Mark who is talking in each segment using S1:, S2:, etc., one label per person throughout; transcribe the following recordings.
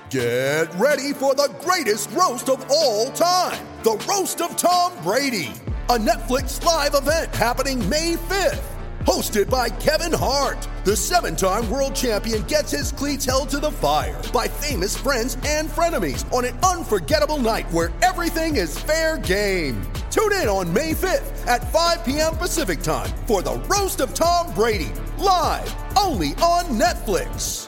S1: Get ready for the greatest roast of all time, the Roast of Tom Brady, a Netflix live event happening May 5th. Hosted by Kevin Hart, the 7-time world champion gets his cleats held to the fire by famous friends and frenemies on an unforgettable night where everything is fair game. Tune in on May 5th at 5 p.m. Pacific time for the Roast of Tom Brady, live only on Netflix.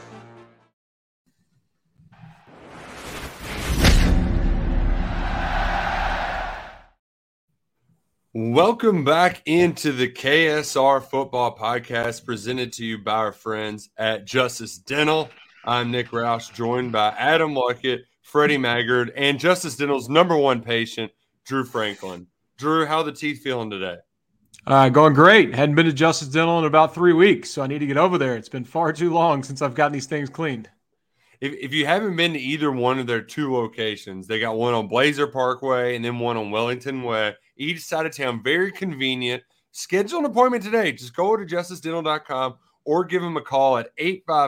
S2: Welcome back into the KSR Football Podcast presented to you by our friends at Justice Dental. I'm Nick Roush, joined by Adam Luckett, Freddie Maggard, and Justice Dental's number one patient, Drew Franklin. Drew, how are the teeth feeling today?
S3: Going great. Hadn't been to Justice Dental in about 3 weeks, so I need to get over there. It's been far too long since I've gotten these things cleaned.
S2: If you haven't been to either one of their two locations, they got one on Blazer Parkway and then one on Wellington Way. Each side of town, very convenient. Schedule an appointment today. Just go to justicedental.com or give them a call at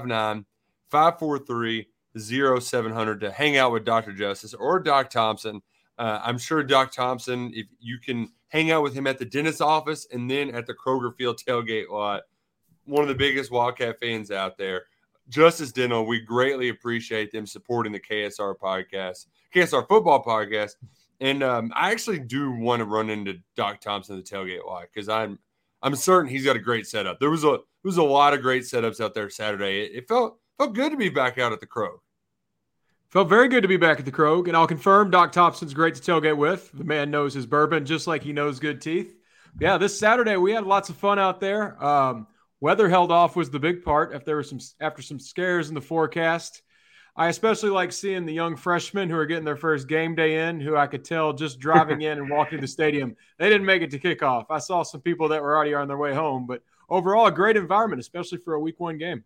S2: 859-543-0700 to hang out with Dr. Justice or Doc Thompson. I'm sure Doc Thompson, if you can hang out with him at the dentist's office and then at the Kroger Field tailgate lot, one of the biggest Wildcat fans out there. Justice Dental, we greatly appreciate them supporting the KSR podcast, KSR Football Podcast. And I actually do want to run into Doc Thompson at the tailgate lot because I'm certain he's got a great setup. There was a lot of great setups out there Saturday. It felt good to be back out at the Krog.
S3: Felt very good to be back at the Krog, and I'll confirm Doc Thompson's great to tailgate with. The man knows his bourbon just like he knows good teeth. Yeah, this Saturday we had lots of fun out there. Weather held off was the big part after some scares in the forecast. I especially like seeing the young freshmen who are getting their first game day in, who I could tell just driving in and walking to the stadium, they didn't make it to kickoff. I saw some people that were already on their way home, but overall a great environment, especially for a week one game.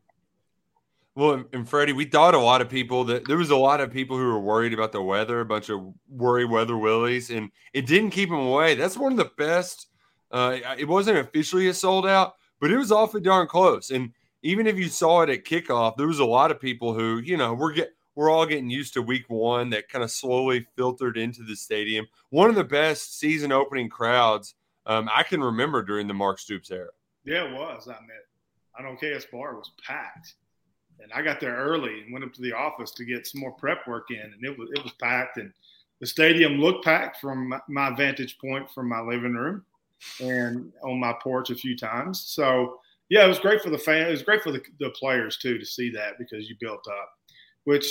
S2: Well, and Freddie, we thought there was a lot of people who were worried about the weather, a bunch of worry weather willies, and it didn't keep them away. That's one of the best. It wasn't officially a sold out, but it was awfully darn close. And even if you saw it at kickoff, there was a lot of people who, we're all getting used to week one that kind of slowly filtered into the stadium. One of the best season opening crowds I can remember during the Mark Stoops era.
S4: Yeah, it was. I know KS Bar was packed. And I got there early and went up to the office to get some more prep work in, and it was packed. And the stadium looked packed from my vantage point from my living room and on my porch a few times. So, yeah, it was great for the fans. It was great for the players, too, to see that because you built up, which,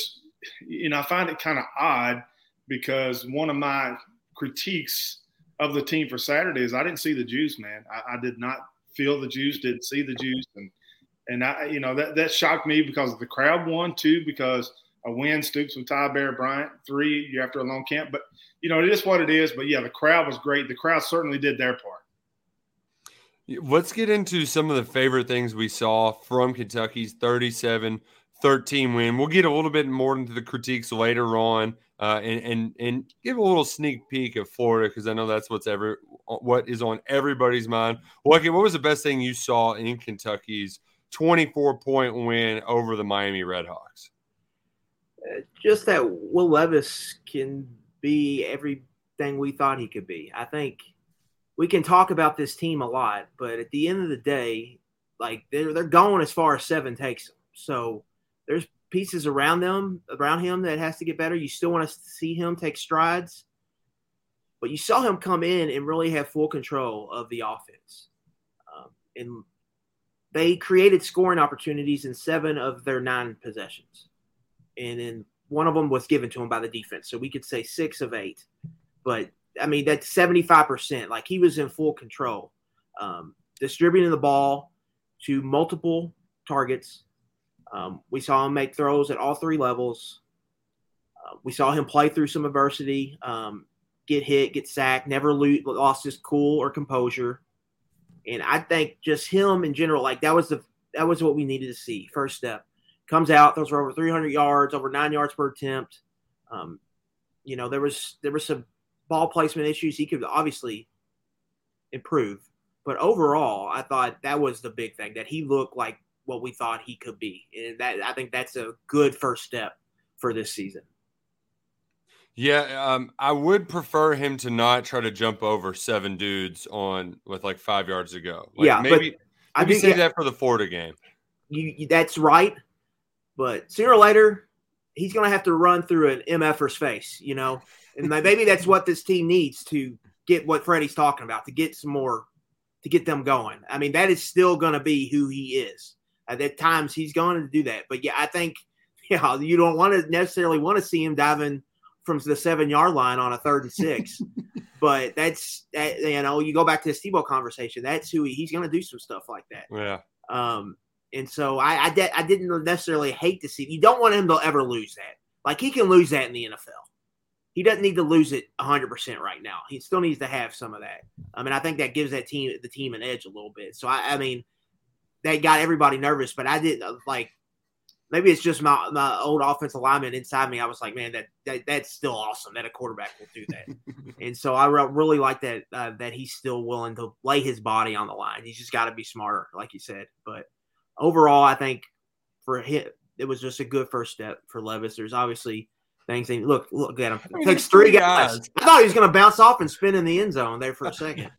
S4: I find it kind of odd because one of my critiques of the team for Saturday is I didn't see the juice, man. I did not feel the juice, didn't see the juice. And that shocked me because the crowd won, 2, because a win, Stoops with Ty Bear Bryant, 3, you're after a long camp. But, it is what it is. But, yeah, the crowd was great. The crowd certainly did their part.
S2: Let's get into some of the favorite things we saw from Kentucky's 37-13 win. We'll get a little bit more into the critiques later on and give a little sneak peek of Florida because I know that's what is on everybody's mind. Lucky, what was the best thing you saw in Kentucky's 24-point win over the Miami Redhawks?
S5: Just that Will Levis can be everything we thought he could be. I think we can talk about this team a lot, but at the end of the day, like they're going as far as 7 takes them. So there's pieces around him that has to get better. You still want to see him take strides, but you saw him come in and really have full control of the offense. And they created scoring opportunities in 7 of their 9 possessions. And then one of them was given to him by the defense. So we could say 6 of 8. But, that's 75%. Like, he was in full control. Distributing the ball to multiple targets. We saw him make throws at all 3 levels. We saw him play through some adversity, get hit, get sacked, never lost his cool or composure. And I think just him in general, like that was what we needed to see. First step. Comes out, throws for over 300 yards, over 9 yards per attempt. There was some ball placement issues he could obviously improve. But overall, I thought that was the big thing, that he looked like what we thought he could be. And I think that's a good first step for this season.
S2: Yeah, I would prefer him to not try to jump over 7 dudes with like 5 yards to go. Like
S5: Yeah,
S2: maybe save that for the Florida game.
S5: That's right, but sooner or later he's going to have to run through an MFer's face, you know, and maybe that's what this team needs to get what Freddie's talking about, to get some more, to get them going. I mean, that is still going to be who he is. At times he's going to do that, but yeah, I think you don't want to necessarily want to see him diving from the 7-yard line on a 3rd and 6, but you go back to the Steve-O conversation. That's who he's going to do some stuff like that.
S2: Yeah.
S5: And so I didn't necessarily hate to see. You don't want him to ever lose that. Like, he can lose that in the NFL. He doesn't need to lose it 100% right now. He still needs to have some of that. I mean, I think that gives the team an edge a little bit. So I mean, that got everybody nervous, but I didn't like. Maybe it's just my old offensive lineman inside me. I was like, man, that's still awesome that a quarterback will do that. And so I really like that that he's still willing to lay his body on the line. He's just got to be smarter, like you said. But overall, I think for him, it was just a good first step for Levis. There's obviously things. Look at him. It takes 3 guys. I thought he was going to bounce off and spin in the end zone there for a second.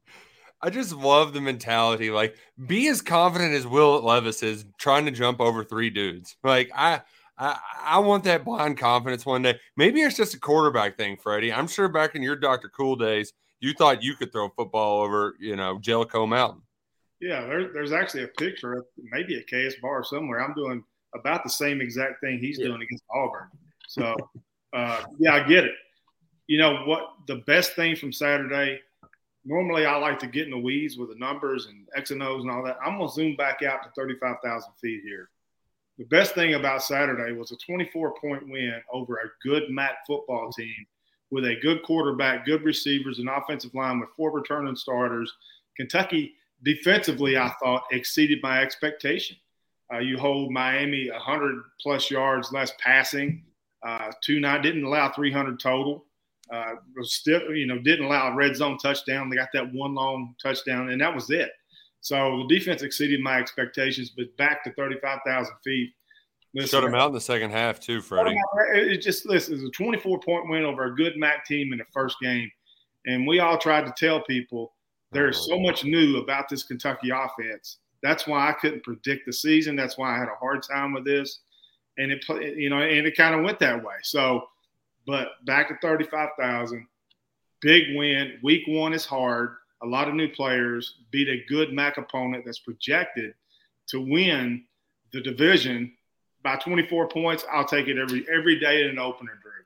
S2: I just love the mentality. Like, be as confident as Will Levis is trying to jump over 3 dudes. Like, I want that blind confidence one day. Maybe it's just a quarterback thing, Freddie. I'm sure back in your Dr. Cool days, you thought you could throw a football over, Jellicoe Mountain.
S4: Yeah, there's actually a picture of maybe a KS bar somewhere. I'm doing about the same exact thing he's doing against Auburn. So, yeah, I get it. You know what? The best thing from Saturday – normally, I like to get in the weeds with the numbers and X and O's and all that. I'm going to zoom back out to 35,000 feet here. The best thing about Saturday was a 24-point win over a good MAC football team with a good quarterback, good receivers, and offensive line with 4 returning starters. Kentucky, defensively, I thought, exceeded my expectation. You hold Miami 100-plus yards less passing, didn't allow 300 total. Didn't allow a red zone touchdown. They got that one long touchdown, and that was it. So the defense exceeded my expectations, but back to 35,000 feet.
S2: Shut them out in the second half too, Freddie.
S4: It's a 24-point win over a good MAC team in the first game. And we all tried to tell people there's so much new about this Kentucky offense. That's why I couldn't predict the season. That's why I had a hard time with this. And it kind of went that way. So, but back to 35,000, big win. Week 1 is hard. A lot of new players, beat a good MAC opponent that's projected to win the division by 24 points. I'll take it every day in an opener, Drew.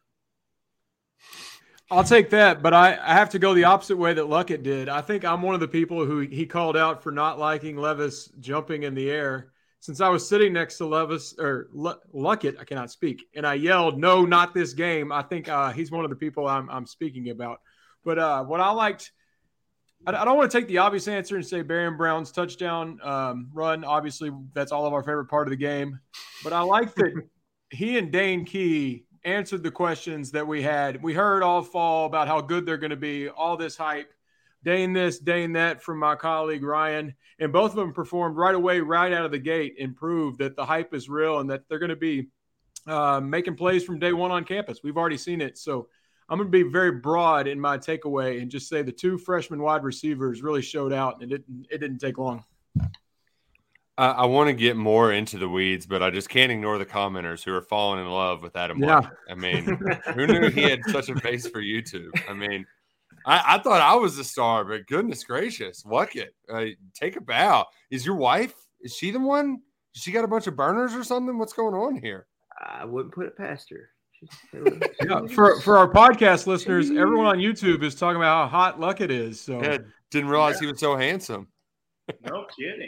S3: I'll take that, but I have to go the opposite way that Luckett did. I think I'm one of the people who he called out for not liking Levis jumping in the air. Since I was sitting next to Luckett, I cannot speak, and I yelled, "No, not this game." I think he's one of the people I'm speaking about. But what I liked, I don't want to take the obvious answer and say Barron Brown's touchdown run. Obviously, that's all of our favorite part of the game. But I like that he and Dane Key answered the questions that we had. We heard all fall about how good they're going to be, all this hype. Dane this, Dane that from my colleague Ryan. And both of them performed right away, right out of the gate, and proved that the hype is real and that they're going to be making plays from day one on campus. We've already seen it. So I'm going to be very broad in my takeaway and just say the 2 freshman wide receivers really showed out, and it didn't take long.
S2: I want to get more into the weeds, but I just can't ignore the commenters who are falling in love with Adam Luckett. I mean, who knew he had such a face for YouTube? I mean, I thought I was the star, but goodness gracious, Luckett, take a bow. Is your wife, is she the one? She got a bunch of burners or something? What's going on here?
S5: I wouldn't put it past her.
S3: Yeah, for our podcast listeners, everyone on YouTube is talking about how hot Luckett is. So
S2: yeah, didn't realize he was so handsome.
S4: No kidding.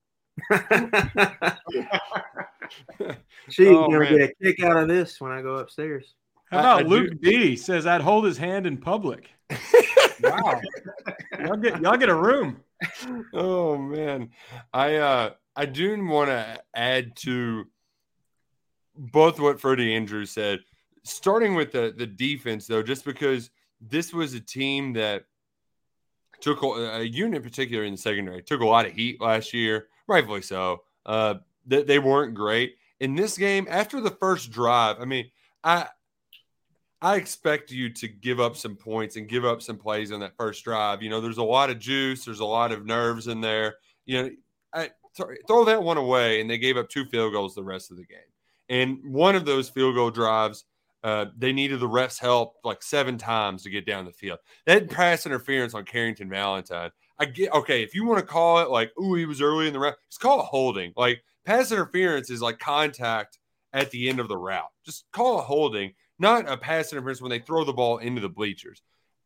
S5: She's gonna get a kick out of this when I go upstairs.
S3: How about Luke D says I'd hold his hand in public? Wow, y'all get a room.
S2: Oh man, I do want to add to both what Freddie Andrew said, starting with the defense though, just because this was a team that took a unit in particular in the secondary, took a lot of heat last year, rightfully so. They weren't great. in this game, after the first drive, I mean, I expect you to give up some points and give up some plays on that first drive. There's a lot of juice. There's a lot of nerves in there. Throw that one away, and they gave up 2 field goals the rest of the game. And one of those field goal drives, they needed the refs' help like 7 times to get down the field. That pass interference on Carrington Valentine, I get, okay, if you want to call it like, ooh, he was early in the route, just call it holding. Like, pass interference is like contact at the end of the route. Just call it holding, not a pass interference when they throw the ball into the bleachers.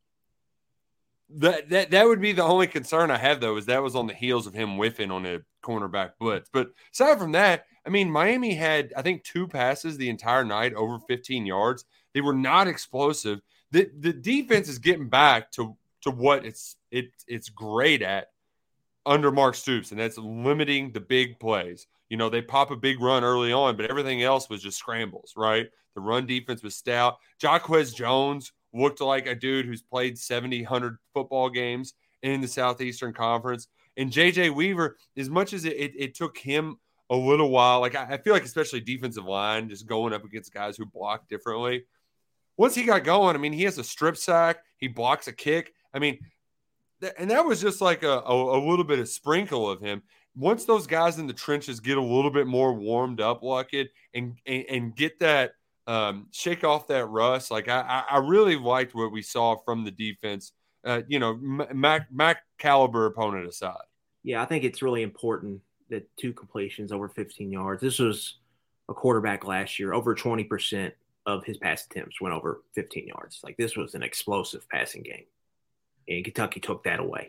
S2: That would be the only concern I have, though, is that was on the heels of him whiffing on a cornerback blitz. But aside from that, I mean, Miami had, I think, 2 passes the entire night over 15 yards. They were not explosive. The defense is getting back to what it's great at under Mark Stoops, and that's limiting the big plays. They pop a big run early on, but everything else was just scrambles, right? The run defense was stout. Jaquez Jones looked like a dude who's played 100 football games in the Southeastern Conference. And J.J. Weaver, as much as it took him a little while, like I feel like especially defensive line, just going up against guys who block differently. Once he got going, I mean, he has a strip sack. He blocks a kick. I mean, and that was just like a little bit of sprinkle of him. Once those guys in the trenches get a little bit more warmed up, Luckett, and get that shake off that rust, like I really liked what we saw from the defense. Mac caliber opponent aside.
S5: Yeah, I think it's really important that 2 completions over 15 yards. This was a quarterback last year. Over 20% of his pass attempts went over 15 yards. Like, this was an explosive passing game, and Kentucky took that away.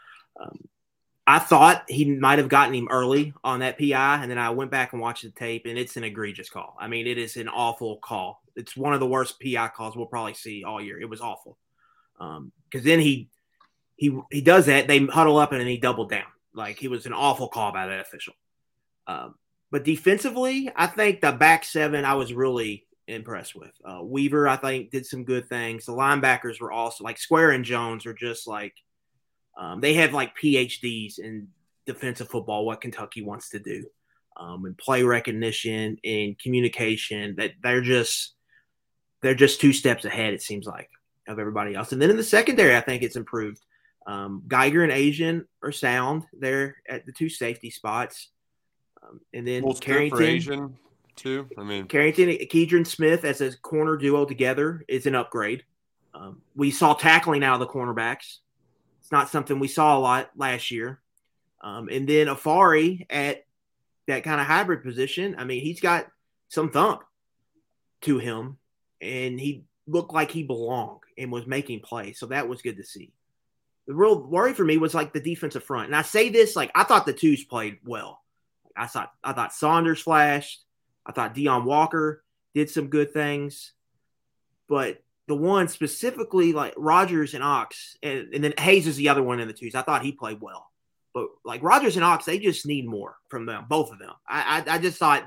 S5: I thought he might have gotten him early on that PI, and then I went back and watched the tape, and it's an egregious call. I mean, it is an awful call. It's one of the worst PI calls we'll probably see all year. It was awful. Because then he does that. They huddle up, and then he doubled down. Like, it was an awful call by that official. But defensively, I think the back 7 I was really impressed with. Weaver, I think, did some good things. The linebackers were also, like, Square and Jones are just like, they have like PhDs in defensive football, what Kentucky wants to do, and play recognition and communication. That they're just 2 steps ahead, it seems like, of everybody else. And then in the secondary, I think it's improved. Geiger and Asian are sound there at the 2 safety spots. And then Carrington,
S2: Asian too. I mean,
S5: Carrington, Keidron Smith as a corner duo together is an upgrade. We saw tackling out of the cornerbacks. It's not something we saw a lot last year. And then Afari at that kind of hybrid position. I mean, he's got some thump to him, and he looked like he belonged and was making plays. So that was good to see. The real worry for me was like the defensive front. And I say this, like, I thought the 2s played well. I thought Saunders flashed. I thought Deion Walker did some good things. But the one specifically, like Rogers and Ox, and then Hayes is the other one in the 2s. I thought he played well. But like Rogers and Ox, they just need more from them, both of them. I just thought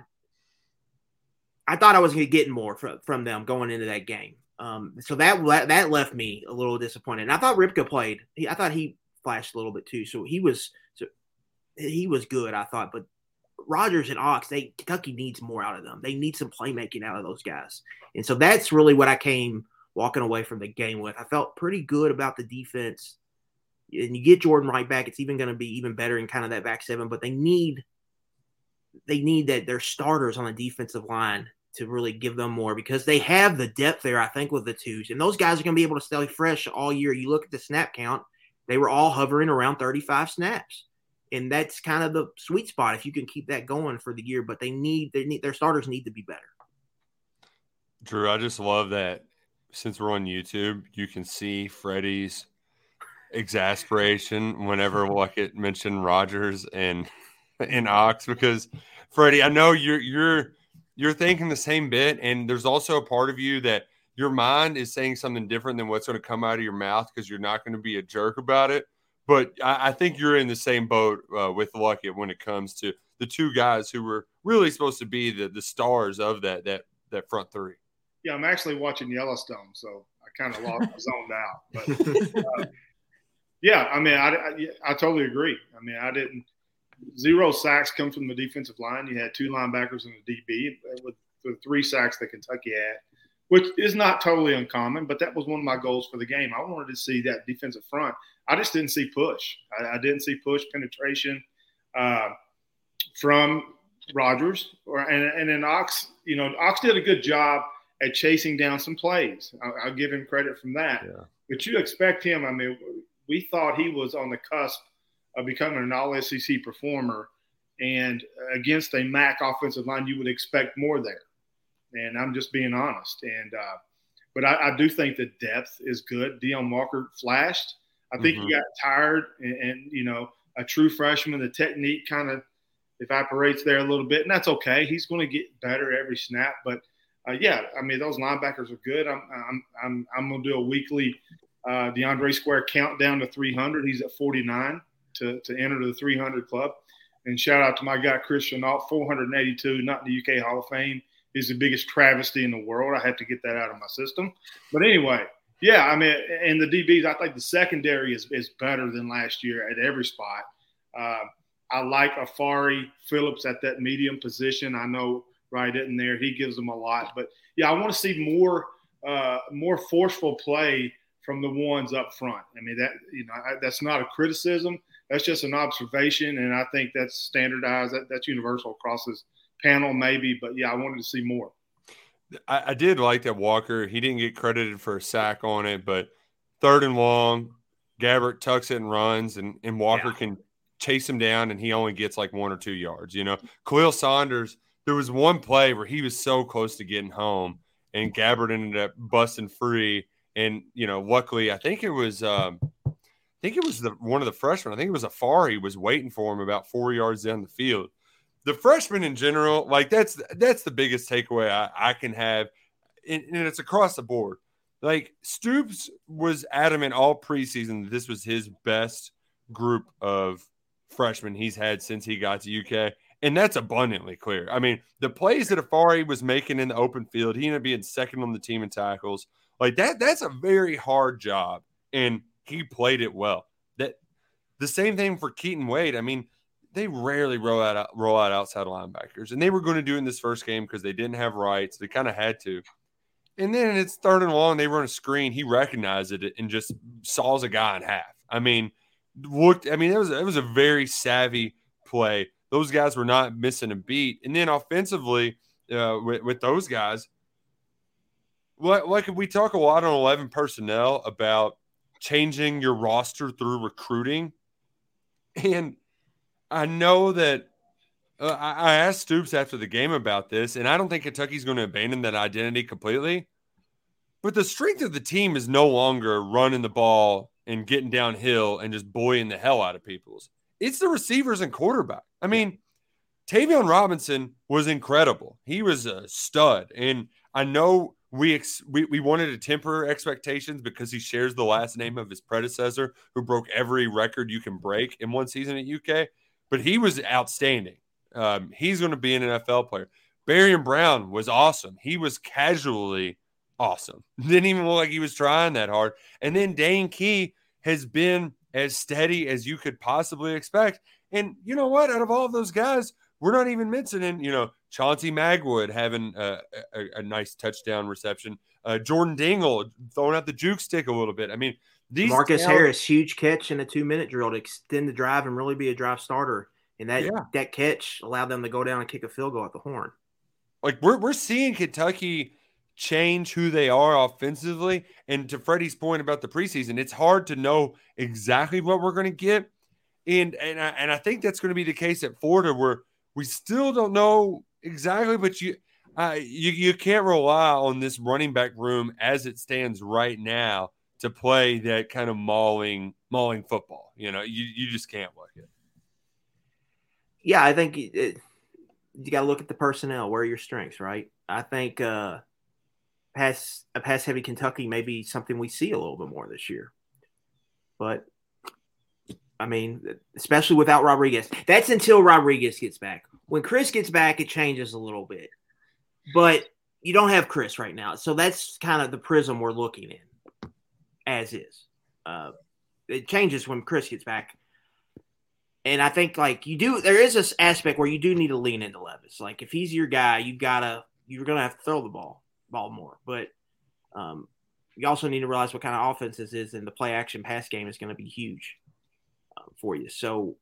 S5: I was going to get more from them going into that game. So that left me a little disappointed. And I thought Ripka played. I thought he flashed a little bit too. So he was good, I thought. But Rogers and Ox, Kentucky needs more out of them. They need some playmaking out of those guys. And so that's really what I came walking away from the game with. I felt pretty good about the defense. And you get Jordan Wright back, it's even going to be even better in kind of that back 7. But they need that their starters on the defensive line to really give them more, because they have the depth there, I think, with the 2s. And those guys are going to be able to stay fresh all year. You look at the snap count, they were all hovering around 35 snaps. And that's kind of the sweet spot if you can keep that going for the year. But their starters need to be better.
S2: Drew, I just love that since we're on YouTube, you can see Freddie's exasperation whenever Luckett mentioned Rogers and Ox, because Freddie, I know you're thinking the same bit, and there's also a part of you that your mind is saying something different than what's going to come out of your mouth because you're not going to be a jerk about it. But I think you're in the same boat with Luckett when it comes to the 2 guys who were really supposed to be the stars of that front 3.
S4: Yeah, I'm actually watching Yellowstone, so I kind of zoned out. But yeah, I mean, I totally agree. I mean, 0 sacks come from the defensive line. You had 2 linebackers and a DB with the 3 sacks that Kentucky had, which is not totally uncommon, but that was one of my goals for the game. I wanted to see that defensive front. I just didn't see push. I didn't see push penetration from Rogers. And then Ox, Ox did a good job at chasing down some plays. I'll give him credit from that. Yeah. But you expect him. I mean, we thought he was on the cusp of becoming an all-SEC performer. And against a MAC offensive line, you would expect more there. And I'm just being honest. And but I do think the depth is good. Deion Walker flashed. I think he got tired. And a true freshman, the technique kind of evaporates there a little bit. And that's okay. He's going to get better every snap. But, those linebackers are good. I'm going to do a weekly DeAndre Square countdown to 300. He's at 49 to enter the 300 club. And shout out to my guy, Chris Chenault, 482, not in the UK Hall of Fame. He's the biggest travesty in the world. I had to get that out of my system. But anyway, and the DBs, I think the secondary is better than last year at every spot. I like Afari Phillips at that medium position. I know right in there, he gives them a lot. But, I want to see more forceful play from the ones up front. I mean, that's not a criticism. That's just an observation, and I think that's standardized. That's universal across this panel maybe. But, I wanted to see more.
S2: I did like that Walker. He didn't get credited for a sack on it, but 3rd and long, Gabbert tucks it and runs, and Walker can chase him down, and he only gets like 1 or 2 yards. Khalil Saunders, there was one play where he was so close to getting home, and Gabbert ended up busting free. And, luckily, I think it was one of the freshmen. I think it was Afari was waiting for him about 4 yards down the field. The freshmen in general, like that's the biggest takeaway I can have, and it's across the board. Like Stoops was adamant all preseason that this was his best group of freshmen he's had since he got to UK, and that's abundantly clear. I mean, the plays that Afari was making in the open field, he ended up being second on the team in tackles. Like that's a very hard job, and he played it well. That the same thing for Keaton Wade. I mean, they rarely roll out outside linebackers, and they were going to do it in this first game because they didn't have rights. They kind of had to. And then it's 3rd and long. They run a screen. He recognized it and just saws a guy in half. I mean, it was a very savvy play. Those guys were not missing a beat. And then offensively, with those guys, like we talk a lot on 11 personnel about changing your roster through recruiting. And I know that I asked Stoops after the game about this, and I don't think Kentucky's going to abandon that identity completely. But the strength of the team is no longer running the ball and getting downhill and just bullying the hell out of people's. It's the receivers and quarterback. I mean, Tavion Robinson was incredible. He was a stud. And I know we wanted to temper expectations because he shares the last name of his predecessor who broke every record you can break in one season at UK. But he was outstanding. He's going to be an NFL player. Barian Brown was awesome. He was casually awesome. Didn't even look like he was trying that hard. And then Dane Key has been as steady as you could possibly expect. And you know what? Out of all of those guys, we're not even mentioning, Chauncey Magwood having a nice touchdown reception. Jordan Dingle throwing out the juke stick a little bit. I mean,
S5: Marcus Harris, huge catch in a 2-minute drill to extend the drive and really be a drive starter. And that catch allowed them to go down and kick a field goal at the horn.
S2: Like we're seeing Kentucky change who they are offensively. And to Freddie's point about the preseason, it's hard to know exactly what we're going to get. And I think that's going to be the case at Florida, where we still don't know exactly, but you can't rely on this running back room as it stands right now to play that kind of mauling football. You just can't look it.
S5: Yeah, I think you got to look at the personnel. Where are your strengths, right? I think pass heavy Kentucky may be something we see a little bit more this year. But, I mean, especially without Rodriguez. That's until Rodriguez gets back. When Chris gets back, it changes a little bit. But you don't have Chris right now. So that's kind of the prism we're looking in, as is. It changes when Chris gets back. And I think there is this aspect where you do need to lean into Levis. Like if he's your guy, you're gonna have to throw the ball more. But you also need to realize what kind of offense this is, and the play action pass game is going to be huge for you. So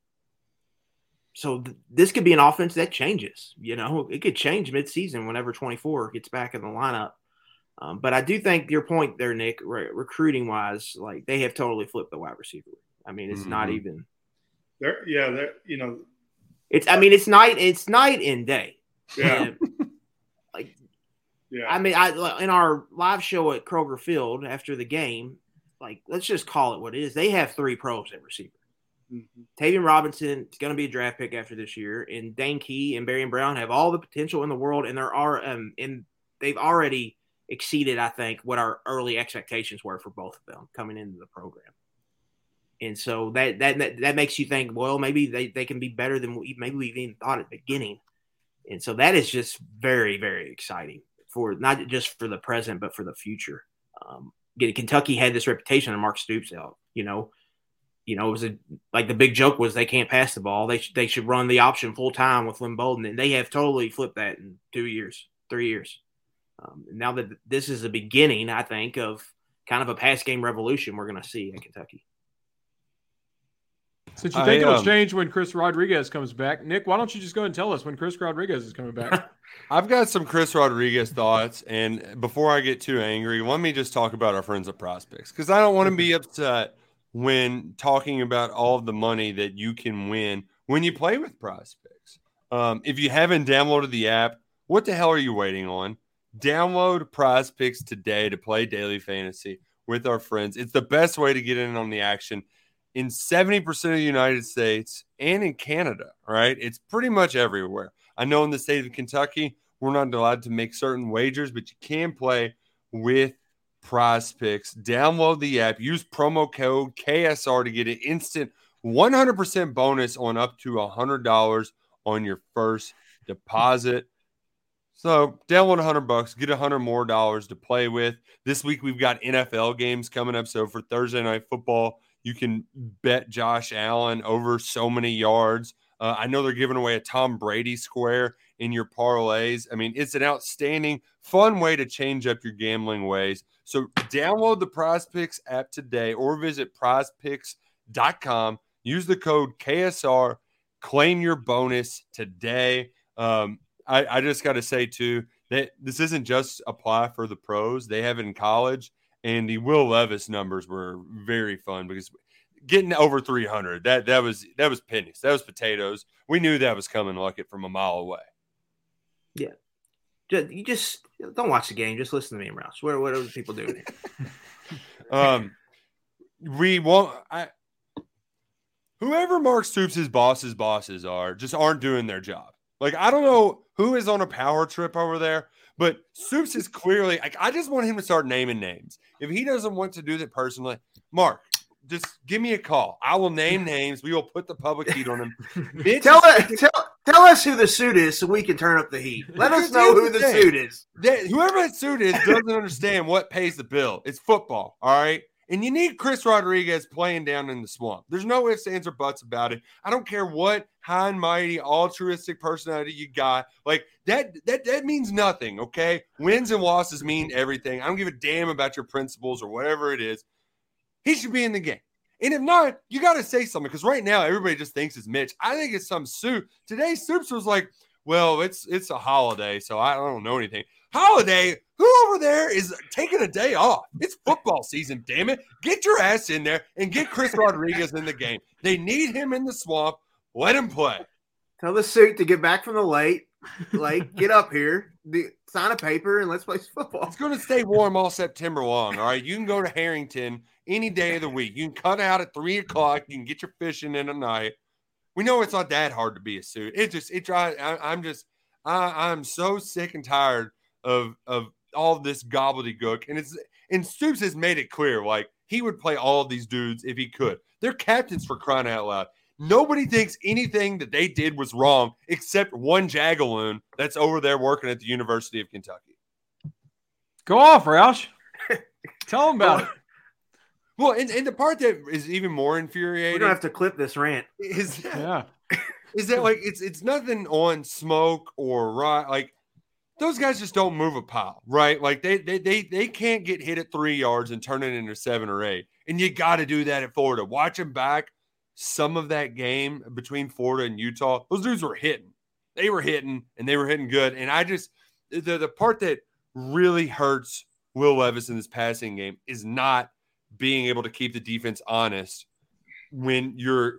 S5: this could be an offense that changes. It could change midseason whenever 24 gets back in the lineup. But I do think your point there, Nick, recruiting wise, like they have totally flipped the wide receiver. I mean, it's not even. It's night and day.
S4: Yeah.
S5: Yeah. I mean, in our live show at Kroger Field after the game, let's just call it what it is. They have 3 pros at receiver. Mm-hmm. Tavian Robinson is going to be a draft pick after this year, and Dane Key and Barian Brown have all the potential in the world, and they've already exceeded, I think, what our early expectations were for both of them coming into the program. And so that makes you think, well, maybe they can be better than maybe we've even thought at the beginning. And so that is just very, very exciting for not just for the present, but for the future. Kentucky had this reputation of Mark Stoops out, it was the big joke was they can't pass the ball. They should run the option full time with Lynn Bolden, and they have totally flipped that in 2 years, 3 years. Now that this is the beginning, I think, of kind of a pass game revolution we're going to see in Kentucky.
S3: Since you think it'll change when Chris Rodriguez comes back, Nick, why don't you just go and tell us when Chris Rodriguez is coming back?
S2: I've got some Chris Rodriguez thoughts, and before I get too angry, let me just talk about our friends at Prospects, because I don't want to be upset when talking about all of the money that you can win when you play with Prospects. If you haven't downloaded the app, what the hell are you waiting on? Download Prospects today to play daily fantasy with our friends. It's the best way to get in on the action in 70% of the United States and in Canada, right? It's pretty much everywhere. I know in the state of Kentucky, we're not allowed to make certain wagers, but you can play with Prospects. Download the app, use promo code KSR to get an instant 100% bonus on up to $100 on your first deposit. So download $100, get $100 more to play with. This week we've got NFL games coming up. So for Thursday Night Football, you can bet Josh Allen over so many yards. I know they're giving away a Tom Brady square in your parlays. I mean, it's an outstanding, fun way to change up your gambling ways. So download the Prospects app today or visit prizepicks.com. Use the code KSR. Claim your bonus today. I just got to say, too, that this isn't just apply for the pros. They have it in college. And the Will Levis numbers were very fun because getting over 300, that was pennies. That was potatoes. We knew that was coming like it from a mile away.
S5: Yeah. You just don't watch the game. Just listen to me, Rouse. What are the people doing here?
S2: Whoever Mark Stoops' bosses are just aren't doing their job. I don't know who is on a power trip over there, but Stoops is clearly I just want him to start naming names. If he doesn't want to do that personally, Mark, just give me a call. I will name names. We will put the public heat on him.
S5: Tell us who the suit is so we can turn up the heat. Let us know who the suit is.
S2: Whoever that suit is doesn't understand what pays the bill. It's football, all right? And you need Chris Rodriguez playing down in the swamp. There's no ifs, ands, or buts about it. I don't care what high and mighty, altruistic personality you got. That means nothing, okay? Wins and losses mean everything. I don't give a damn about your principles or whatever it is. He should be in the game. And if not, you got to say something, because right now everybody just thinks it's Mitch. I think it's some suit. Today, Stoops was like, well, it's a holiday, so I don't know anything. Holiday? Who over there is taking a day off? It's football season, damn it. Get your ass in there and get Chris Rodriguez in the game. They need him in the swamp. Let him play.
S5: Tell the suit to get back from the lake, get up here, sign a paper, and let's play football.
S2: It's going to stay warm all September long, all right? You can go to Harrington any day of the week. You can cut out at 3 o'clock. You can get your fishing in at night. We know it's not that hard to be a suit. I'm so sick and tired of all this gobbledygook. And Stoops has made it clear, he would play all of these dudes if he could. They're captains, for crying out loud. Nobody thinks anything that they did was wrong except one Jagaloon that's over there working at the University of Kentucky.
S3: Go off, Roush. Tell him about it.
S2: Well, and the part that is even more
S5: We're
S2: infuriating
S5: gonna have to clip this rant.
S2: is that,
S3: Yeah.
S2: is that like it's nothing on Smoke or Rod. Like those guys just don't move a pile, right? Like they can't get hit at 3 yards and turn it into 7 or 8. And you got to do that at Florida. Watch them back. Some of that game between Florida and Utah, those dudes were hitting. They were hitting, and they were hitting good. And I just the part that really hurts Will Levis in this passing game is not being able to keep the defense honest when you're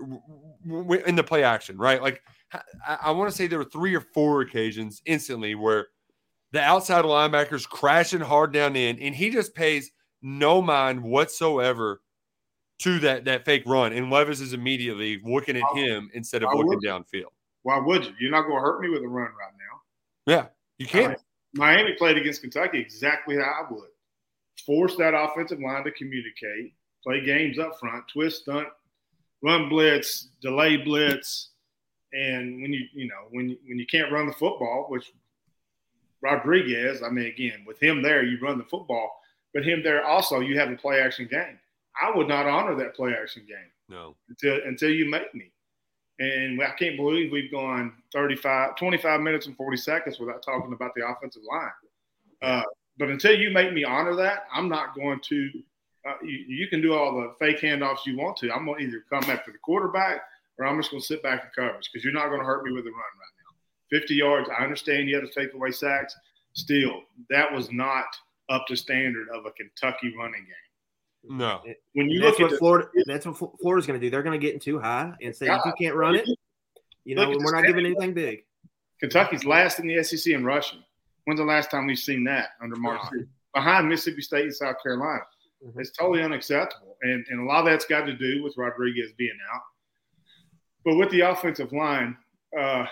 S2: in the play action, right? Like I want to say there were 3 or 4 occasions instantly where the outside linebacker's crashing hard down in, and he just pays no mind whatsoever to that fake run. And Levis is immediately looking at him instead of looking downfield.
S4: Why would you? You're not going to hurt me with a run right now.
S2: Yeah, you can't.
S4: Miami played against Kentucky exactly how I would. Force that offensive line to communicate, play games up front, twist, stunt, run blitz, delay blitz. And when you can't run the football, which Rodriguez, I mean, again, with him there, you run the football, but him there also, you have a play action game. I would not honor that play action game.
S2: No. Until
S4: you make me. And I can't believe we've gone 25 minutes and 40 seconds without talking about the offensive line. But until you make me honor that, I'm not going to you can do all the fake handoffs you want to. I'm going to either come after the quarterback or I'm just going to sit back and cover because you're not going to hurt me with a run right now. 50 yards, I understand you have to take away sacks. Still, that was not up to standard of a Kentucky running game.
S2: No.
S5: When you look at Florida, that's what Florida's going to do. They're going to get in too high and say, if you can't run it, we're not giving anything big.
S4: Kentucky's last in the SEC in rushing. When's the last time we've seen that under Mark Stoops? Behind Mississippi State and South Carolina. Mm-hmm. It's totally unacceptable. And a lot of that's got to do with Rodriguez being out. But with the offensive line, I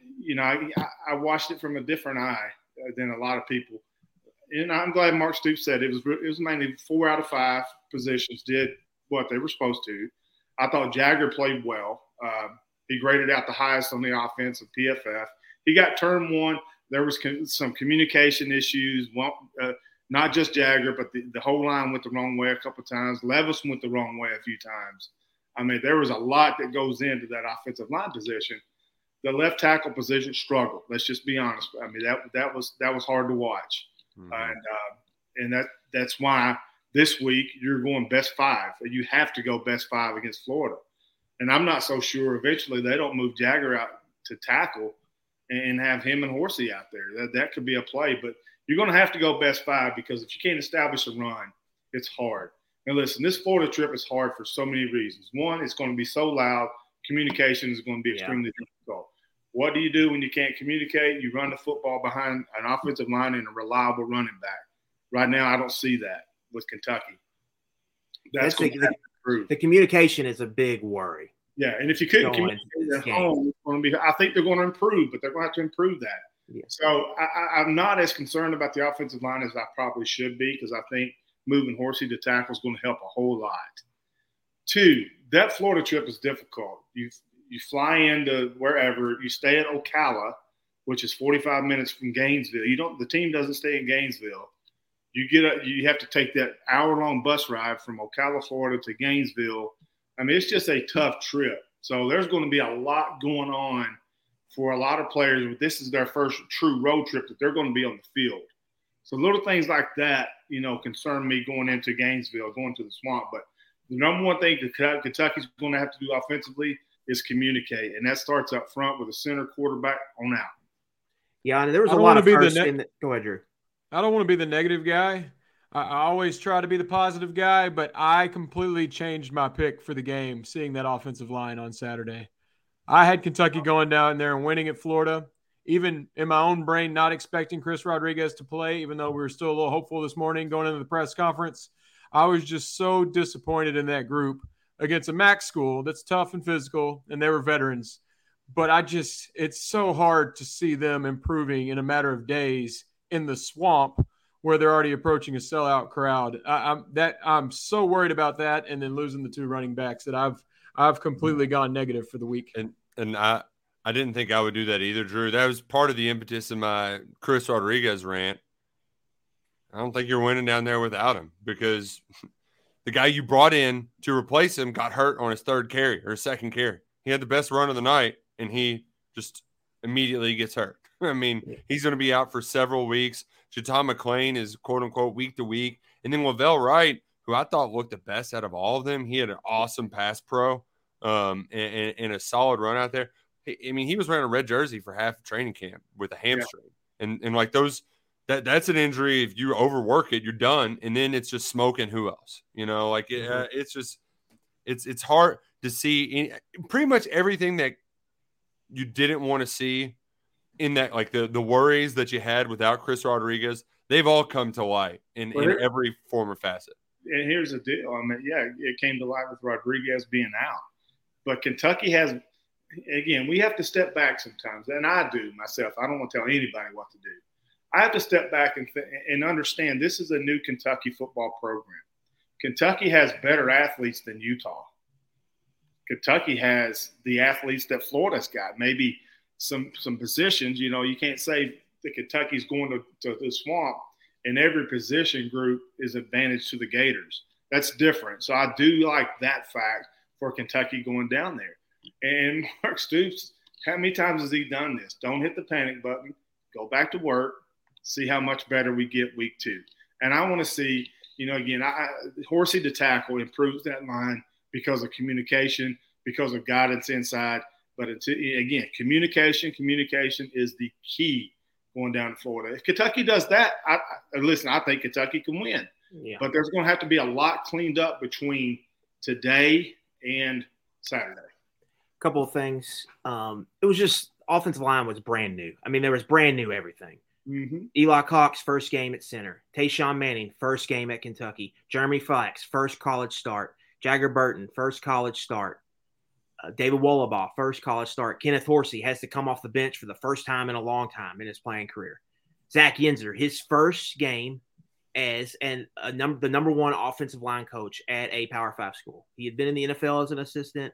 S4: watched it from a different eye than a lot of people. And I'm glad Mark Stoops said it was mainly 4 out of 5 positions did what they were supposed to. I thought Jagger played well. He graded out the highest on the offense of PFF. He got turn 1. There was some communication issues. Not just Jagger, but the whole line went the wrong way a couple of times. Levis went the wrong way a few times. I mean, there was a lot that goes into that offensive line position. The left tackle position struggled. Let's just be honest. I mean, that was hard to watch. Mm-hmm. And that's why this week you're going best 5. You have to go best 5 against Florida. And I'm not so sure eventually they don't move Jagger out to tackle and have him and Horsey out there. That could be a play. But you're going to have to go best 5 because if you can't establish a run, it's hard. And listen, this Florida trip is hard for so many reasons. One, it's going to be so loud. Communication is going to be extremely difficult. What do you do when you can't communicate? You run the football behind an offensive line and a reliable running back. Right now, I don't see that with Kentucky. That's going to improve.
S5: The communication is a big worry.
S4: Yeah, and if you couldn't communicate at home, it's going to be. I think they're going to improve, but they're going to have to improve that. Yeah. So I'm not as concerned about the offensive line as I probably should be because I think moving Horsey to tackle is going to help a whole lot. 2, that Florida trip is difficult. You fly into wherever, you stay at Ocala, which is 45 minutes from Gainesville. The team doesn't stay in Gainesville. You have to take that hour-long bus ride from Ocala, Florida to Gainesville. I mean, it's just a tough trip. So there's going to be a lot going on for a lot of players. This is their first true road trip that they're going to be on the field. So little things like that, concern me going into Gainesville, going to the Swamp. But the number one thing that Kentucky's going to have to do offensively is communicate, and that starts up front with a center quarterback on out.
S5: Yeah, and there was a lot of first in the – go ahead, Drew.
S3: I don't want to be the negative guy. I always try to be the positive guy, but I completely changed my pick for the game seeing that offensive line on Saturday. I had Kentucky going down there and winning at Florida. Even in my own brain, not expecting Chris Rodriguez to play, even though we were still a little hopeful this morning going into the press conference. I was just so disappointed in that group against a MAC school that's tough and physical, and they were veterans. But it's so hard to see them improving in a matter of days in the Swamp where they're already approaching a sellout crowd. I'm so worried about that, and then losing the 2 running backs that I've completely gone negative for the week.
S2: And I didn't think I would do that either, Drew. That was part of the impetus of my Chris Rodriguez rant. I don't think you're winning down there without him because the guy you brought in to replace him got hurt on his third carry or his second carry. He had the best run of the night, and he just immediately gets hurt. I mean, he's going to be out for several weeks. Chaton McClain is, quote-unquote, week to week. And then Lavelle Wright, who I thought looked the best out of all of them, he had an awesome pass pro and a solid run out there. I mean, he was wearing a red jersey for half of training camp with a hamstring. Yeah. And like those – that's an injury. If you overwork it, you're done. And then it's just smoking who else? You know, like it's just – it's hard to see pretty much everything that you didn't want to see in that, like the worries that you had without Chris Rodriguez, they've all come to light in every form or facet.
S4: And here's the deal. I mean, yeah, it came to light with Rodriguez being out. But Kentucky has – again, we have to step back sometimes, and I do myself. I don't want to tell anybody what to do. I have to step back and understand this is a new Kentucky football program. Kentucky has better athletes than Utah. Kentucky has the athletes that Florida's got. Maybe some positions, you know, you can't say that Kentucky's going to the swamp and every position group is advantage to the Gators. That's different. So I do like that fact for Kentucky going down there. And Mark Stoops, how many times has he done this? Don't hit the panic button. Go back to work. See how much better we get week 2. And I want to see, you know, again, Horsey to tackle improves that line because of communication, because of guidance inside. But again, communication is the key going down to Florida. If Kentucky does that, I think Kentucky can win. Yeah. But there's going to have to be a lot cleaned up between today and Saturday.
S5: A couple of things. It was just offensive line was brand new. I mean, there was brand new everything. Mm-hmm. Eli Cox, first game at center. Tayshawn Manning, first game at Kentucky. Jeremy Flax, first college start. Jagger Burton, first college start. David Wollabaugh, first college start. Kenneth Horsey has to come off the bench for the first time in a long time in his playing career. Zach Yenser, his first game as the number one offensive line coach at a Power 5 school. He had been in the NFL as an assistant.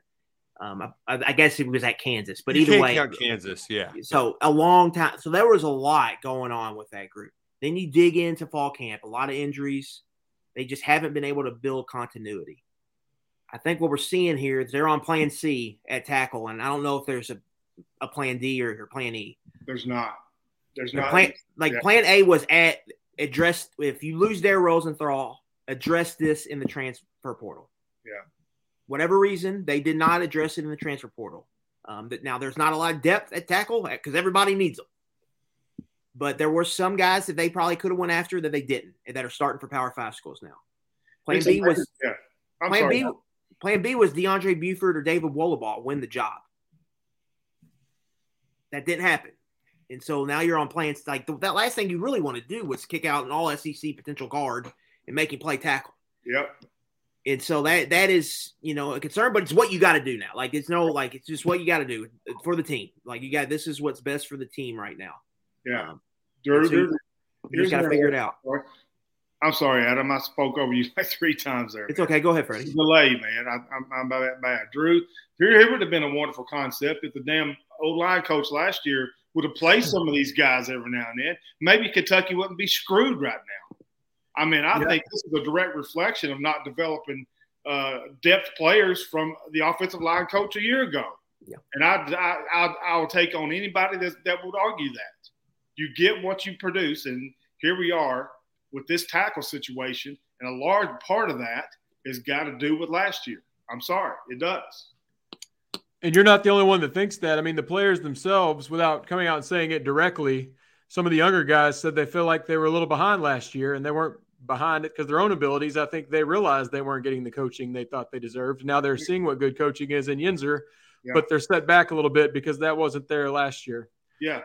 S5: I guess it was at Kansas, but either way,
S2: count Kansas, yeah.
S5: So a long time. So there was a lot going on with that group. Then you dig into fall camp, a lot of injuries. They just haven't been able to build continuity. I think what we're seeing here is they're on plan C at tackle, and I don't know if there's a plan D or plan E.
S4: There's not.
S5: Plan A was addressed. If you lose Dare Rosenthal, address this in the transfer portal.
S4: Yeah.
S5: Whatever reason, they did not address it in the transfer portal. Now, there's not a lot of depth at tackle because everybody needs them. But there were some guys that they probably could have went after that they didn't, and that are starting for Power 5 schools now. Plan B was DeAndre Buford or David Wollabaugh win the job. That didn't happen. And so now you're on plans. Like that last thing you really want to do was kick out an all SEC potential guard and make him play tackle.
S4: Yep.
S5: And so that is, you know, a concern, but it's what you got to do now. Like it's just what you got to do for the team. Like this is what's best for the team right now.
S4: Yeah.
S5: You just got to figure it out.
S4: I'm sorry, Adam. I spoke over you like 3 times there.
S5: It's okay. Go ahead, Freddie.
S4: Delay, man. I'm that bad. Drew, here would have been a wonderful concept if the damn old line coach last year would have played some of these guys every now and then. Maybe Kentucky wouldn't be screwed right now. I mean, I think this is a direct reflection of not developing depth players from the offensive line coach a year ago.
S5: Yeah.
S4: And I'll take on anybody that would argue that. You get what you produce, and here we are with this tackle situation, and a large part of that has got to do with last year. I'm sorry, it does.
S3: And you're not the only one that thinks that. I mean, the players themselves, without coming out and saying it directly, some of the younger guys said they feel like they were a little behind last year, and they weren't behind it because their own abilities. I think they realized they weren't getting the coaching they thought they deserved. Now they're seeing what good coaching is in Yenser, but they're set back a little bit because that wasn't there last year.
S4: Yeah.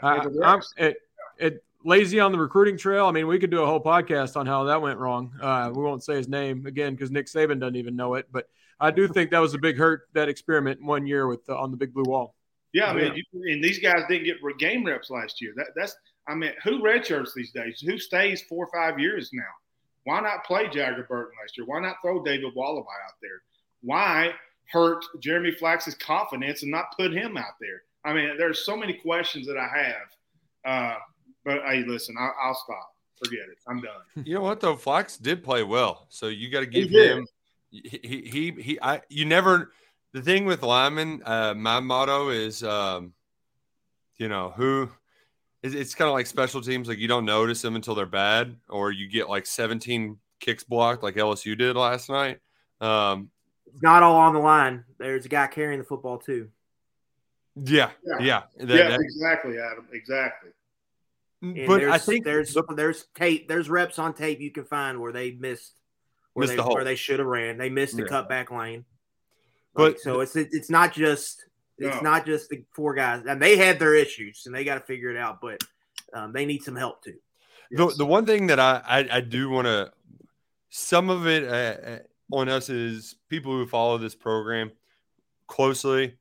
S3: Lazy on the recruiting trail. I mean, we could do a whole podcast on how that went wrong. We won't say his name again because Nick Saban doesn't even know it. But I do think that was a big hurt, that experiment 1 year with on the big blue wall.
S4: Yeah, I mean, and these guys didn't get game reps last year. Who redshirts these days? Who stays 4 or 5 years now? Why not play Jagger Burton last year? Why not throw David Wollabaugh out there? Why hurt Jeremy Flax's confidence and not put him out there? I mean, there's so many questions that I have. But, hey, listen, I'll stop. Forget it. I'm done.
S2: You know what, though? Flax did play well. So you got to give him You never. The thing with linemen, my motto is, who. It's kind of like special teams. Like you don't notice them until they're bad, or you get like 17 kicks blocked, like LSU did last night.
S5: It's not all on the line. There's a guy carrying the football too.
S2: Yeah.
S4: Exactly, Adam. Exactly.
S5: And but I think there's tape. There's reps on tape you can find where they missed where they should have ran. They missed the cutback lane. But so it's not just the four guys, and they had their issues and they got to figure it out. But they need some help too.
S2: Yes. The one thing that I do want to, some of it on us is people who follow this program closely.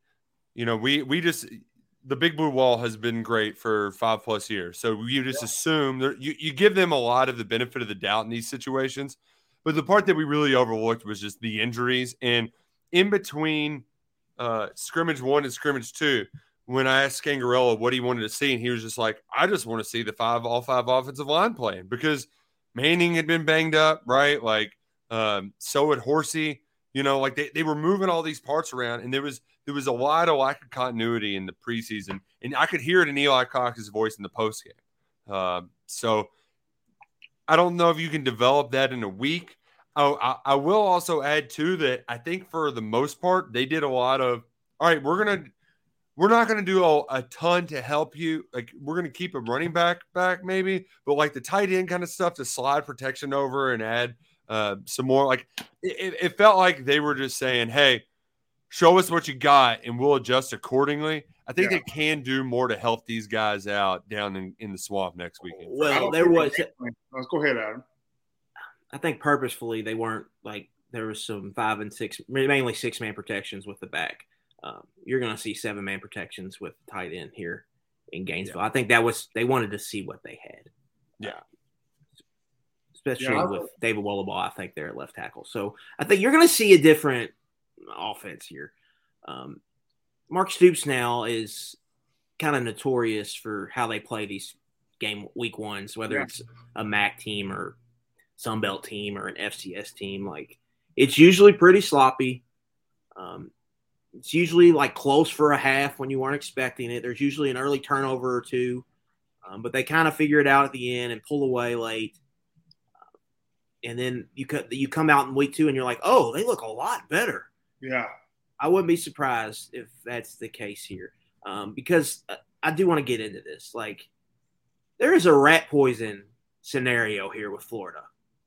S2: We just, the Big Blue Wall has been great for 5+ years. So you just assume that you give them a lot of the benefit of the doubt in these situations. But the part that we really overlooked was just the injuries. And in between scrimmage 1 and scrimmage 2, when I asked Scangarello what he wanted to see, and he was just like, I just want to see all five offensive line playing, because Manning had been banged up, right? Like, so had Horsey, like they were moving all these parts around, and there was a lot of lack of continuity in the preseason, and I could hear it in Eli Cox's voice in the postgame. So I don't know if you can develop that in a week. I will also add too that I think for the most part they did a lot of, all right, we're not going to do a ton to help you. Like, we're going to keep a running back maybe, but like the tight end kind of stuff to slide protection over and add some more. Like it felt like they were just saying, hey, show us what you got and we'll adjust accordingly. I think they can do more to help these guys out down in the swamp next weekend.
S5: Well, there was.
S4: Let's go ahead, Adam.
S5: I think purposefully they weren't, like, there was some 5 and 6, mainly 6-man protections with the back. You're going to see 7-man protections with the tight end here in Gainesville. I think they wanted to see what they had.
S2: Yeah.
S5: Especially with David Wollabaugh, I think they're at left tackle. So I think you're going to see a different offense here. Mark Stoops now is kind of notorious for how they play these week ones, whether it's a MAC team or Sunbelt team or an FCS team. Like, it's usually pretty sloppy. It's usually like close for a half when you weren't expecting it. There's usually an early turnover or two, but they kind of figure it out at the end and pull away late. And then you come out in week 2 and you're like, oh, they look a lot better.
S4: Yeah.
S5: I wouldn't be surprised if that's the case here, because I do want to get into this. Like, there is a rat poison scenario here with Florida.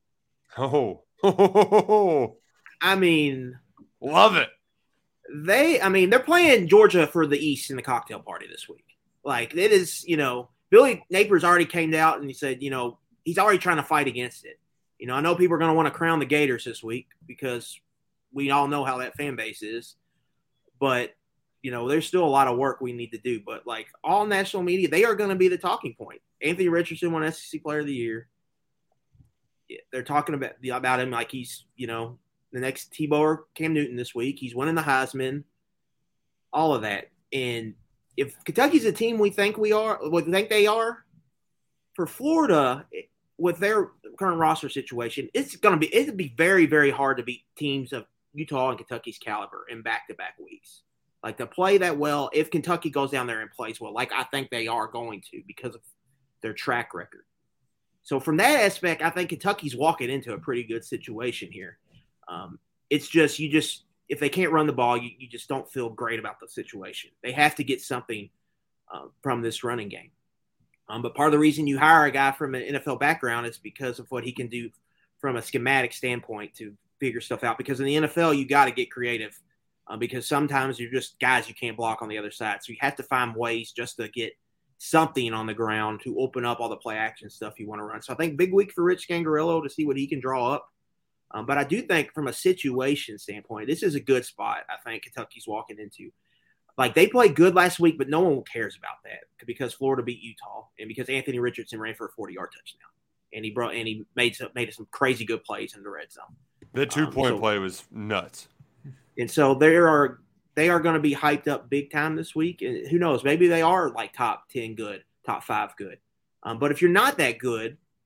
S5: I mean,
S2: love it.
S5: They're playing Georgia for the East in the cocktail party this week. Like, it is, Billy Napier's already came out and he said, he's already trying to fight against it. I know people are going to want to crown the Gators this week because we all know how that fan base is. But, there's still a lot of work we need to do. But, like, all national media, they are going to be the talking point. Anthony Richardson won SEC Player of the Year. Yeah, they're talking about him like he's, the next Tebow or Cam Newton this week. He's winning the Heisman, all of that. And if Kentucky's a team we think they are, for Florida, with their current roster situation, it'd be very, very hard to beat teams of Utah and Kentucky's caliber in back-to-back weeks. Like, to play that well, if Kentucky goes down there and plays well, like I think they are going to because of their track record. So from that aspect, I think Kentucky's walking into a pretty good situation here. It's just if they can't run the ball, you just don't feel great about the situation. They have to get something from this running game. But part of the reason you hire a guy from an NFL background is because of what he can do from a schematic standpoint to figure stuff out. Because in the NFL, you got to get creative because sometimes you're just guys you can't block on the other side. So you have to find ways just to get something on the ground to open up all the play action stuff you want to run. So I think big week for Rich Scangarello to see what he can draw up. But I do think from a situation standpoint, this is a good spot I think Kentucky's walking into. Like, they played good last week, but no one cares about that because Florida beat Utah and because Anthony Richardson ran for a 40-yard touchdown. And he made some crazy good plays in the red zone.
S2: The 2-point play was nuts. And
S5: so they are going to be hyped up big time this week. And who knows, maybe they are like top 10 good, top 5 good. But if you're not that good,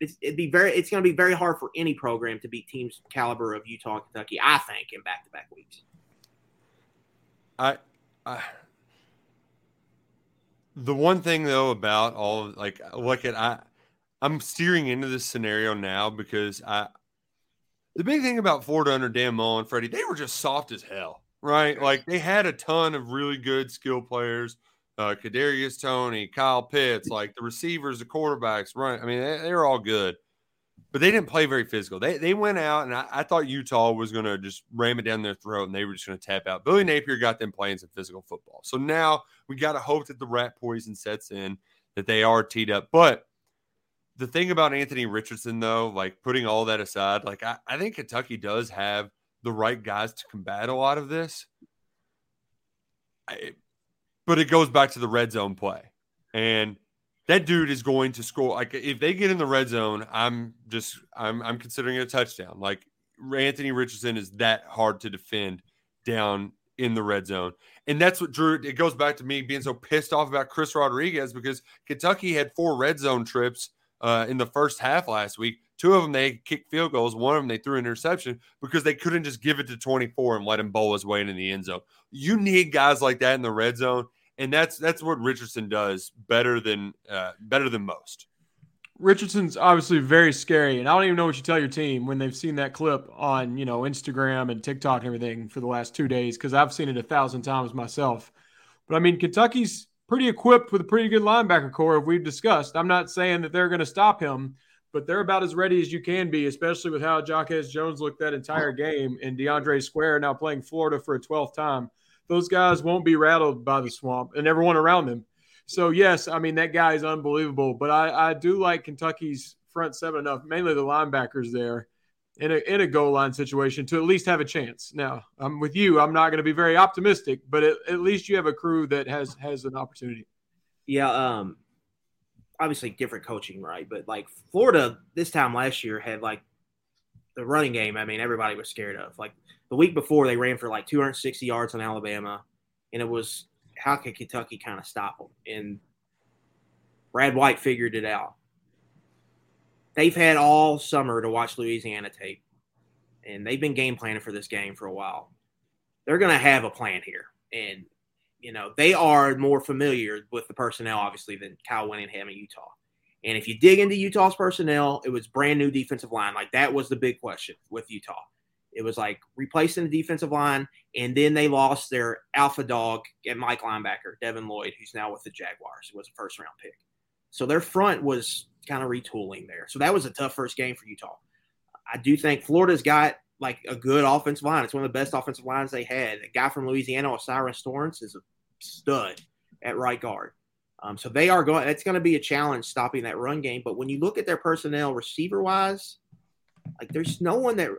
S5: it's going to be very hard for any program to beat teams caliber of Utah and Kentucky, I think, in back-to-back weeks.
S2: The one thing though about all of, like, look at I'm steering into this scenario now because the big thing about Florida under Dan Mullen, Freddie, they were just soft as hell, right? Like, they had a ton of really good skill players, Kadarius Toney, Kyle Pitts, like the receivers, the quarterbacks, right? I mean, they were all good, but they didn't play very physical. They went out, and I thought Utah was going to just ram it down their throat, and they were just going to tap out. Billy Napier got them playing some physical football. So now we got to hope that the rat poison sets in, that they are teed up. But the thing about Anthony Richardson, though, like, putting all that aside, like, I think Kentucky does have the right guys to combat a lot of this. But it goes back to the red zone play. And that dude is going to score. Like, if they get in the red zone, I'm considering it a touchdown. Like, Anthony Richardson is that hard to defend down in the red zone. And that's what Drew, it goes back to me being so pissed off about Chris Rodriguez, because Kentucky had 4 red zone trips in the first half last week. 2 of them, they kicked field goals. 1 of them, they threw an interception because they couldn't just give it to 24 and let him bowl his way into the end zone. You need guys like that in the red zone, and that's what Richardson does better than most.
S3: Richardson's obviously very scary, and I don't even know what you tell your team when they've seen that clip on, Instagram and TikTok and everything for the last 2 days, because I've seen it 1,000 times myself. But, I mean, Kentucky's pretty equipped with a pretty good linebacker core, as we've discussed. I'm not saying that they're going to stop him, but they're about as ready as you can be, especially with how Jaquez Jones looked that entire game, and DeAndre Square now playing Florida for a 12th time. Those guys won't be rattled by the swamp and everyone around them. So, yes, I mean, that guy is unbelievable. But I do like Kentucky's front seven enough, mainly the linebackers there, in a goal line situation to at least have a chance. Now, I'm with you. I'm not going to be very optimistic, but at least you have a crew that has an opportunity.
S5: Yeah, obviously different coaching, right? But, like, Florida this time last year had, like, the running game, I mean, everybody was scared of. Like, the week before, they ran for, like, 260 yards on Alabama, and it was – how could Kentucky kind of stop them? And Brad White figured it out. They've had all summer to watch Louisiana tape, and they've been game planning for this game for a while. They're going to have a plan here. And, they are more familiar with the personnel, obviously, than Kyle Whittingham in Utah. And if you dig into Utah's personnel, it was brand new defensive line. Like, that was the big question with Utah. It was like replacing the defensive line, and then they lost their alpha dog at Mike linebacker, Devin Lloyd, who's now with the Jaguars, who was a first-round pick. So their front was kind of retooling there. So that was a tough first game for Utah. I do think Florida's got, like, a good offensive line. It's one of the best offensive lines they had. A guy from Louisiana, Osiris Torrance, is a stud at right guard. So they are going – it's going to be a challenge stopping that run game. But when you look at their personnel receiver-wise, like, there's no one that –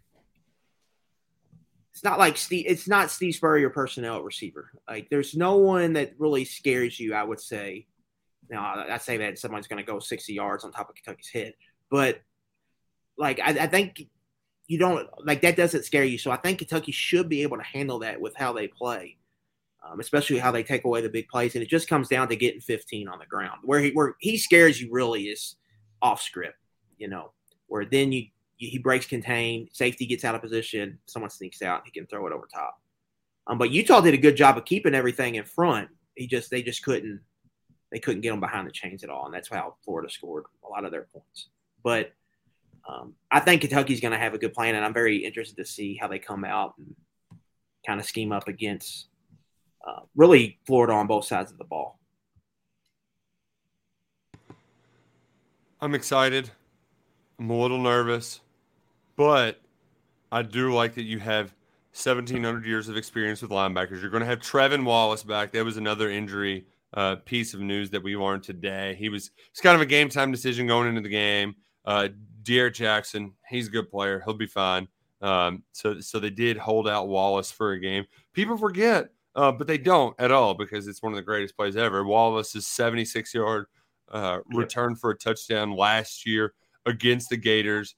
S5: it's not like it's not Steve Spurrier personnel at receiver. Like, there's no one that really scares you, I would say. Now, I say that someone's going to go 60 yards on top of Kentucky's head. But, like, I think you don't – like, that doesn't scare you. So I think Kentucky should be able to handle that with how they play, especially how they take away the big plays. And it just comes down to getting 15 on the ground. Where he scares you really is off script, where then he breaks contain, safety gets out of position, someone sneaks out, he can throw it over top. But Utah did a good job of keeping everything in front. They just couldn't get them behind the chains at all, and that's how Florida scored a lot of their points. But I think Kentucky's going to have a good plan, and I'm very interested to see how they come out and kind of scheme up against really Florida on both sides of the ball.
S2: I'm excited. I'm a little nervous. But I do like that you have 1,700 years of experience with linebackers. You're going to have Trevin Wallace back. That was another injury piece of news that we learned today. It's kind of a game time decision going into the game. De'Aaron Jackson, he's a good player. He'll be fine. So they did hold out Wallace for a game. People forget, but they don't at all, because it's one of the greatest plays ever. Wallace's 76-yard return for a touchdown last year against the Gators.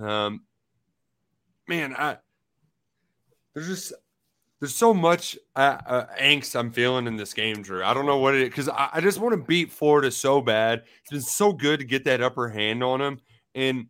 S2: There's so much angst I'm feeling in this game, Drew. I don't know what it is, because I just want to beat Florida so bad. It's been so good to get that upper hand on them, And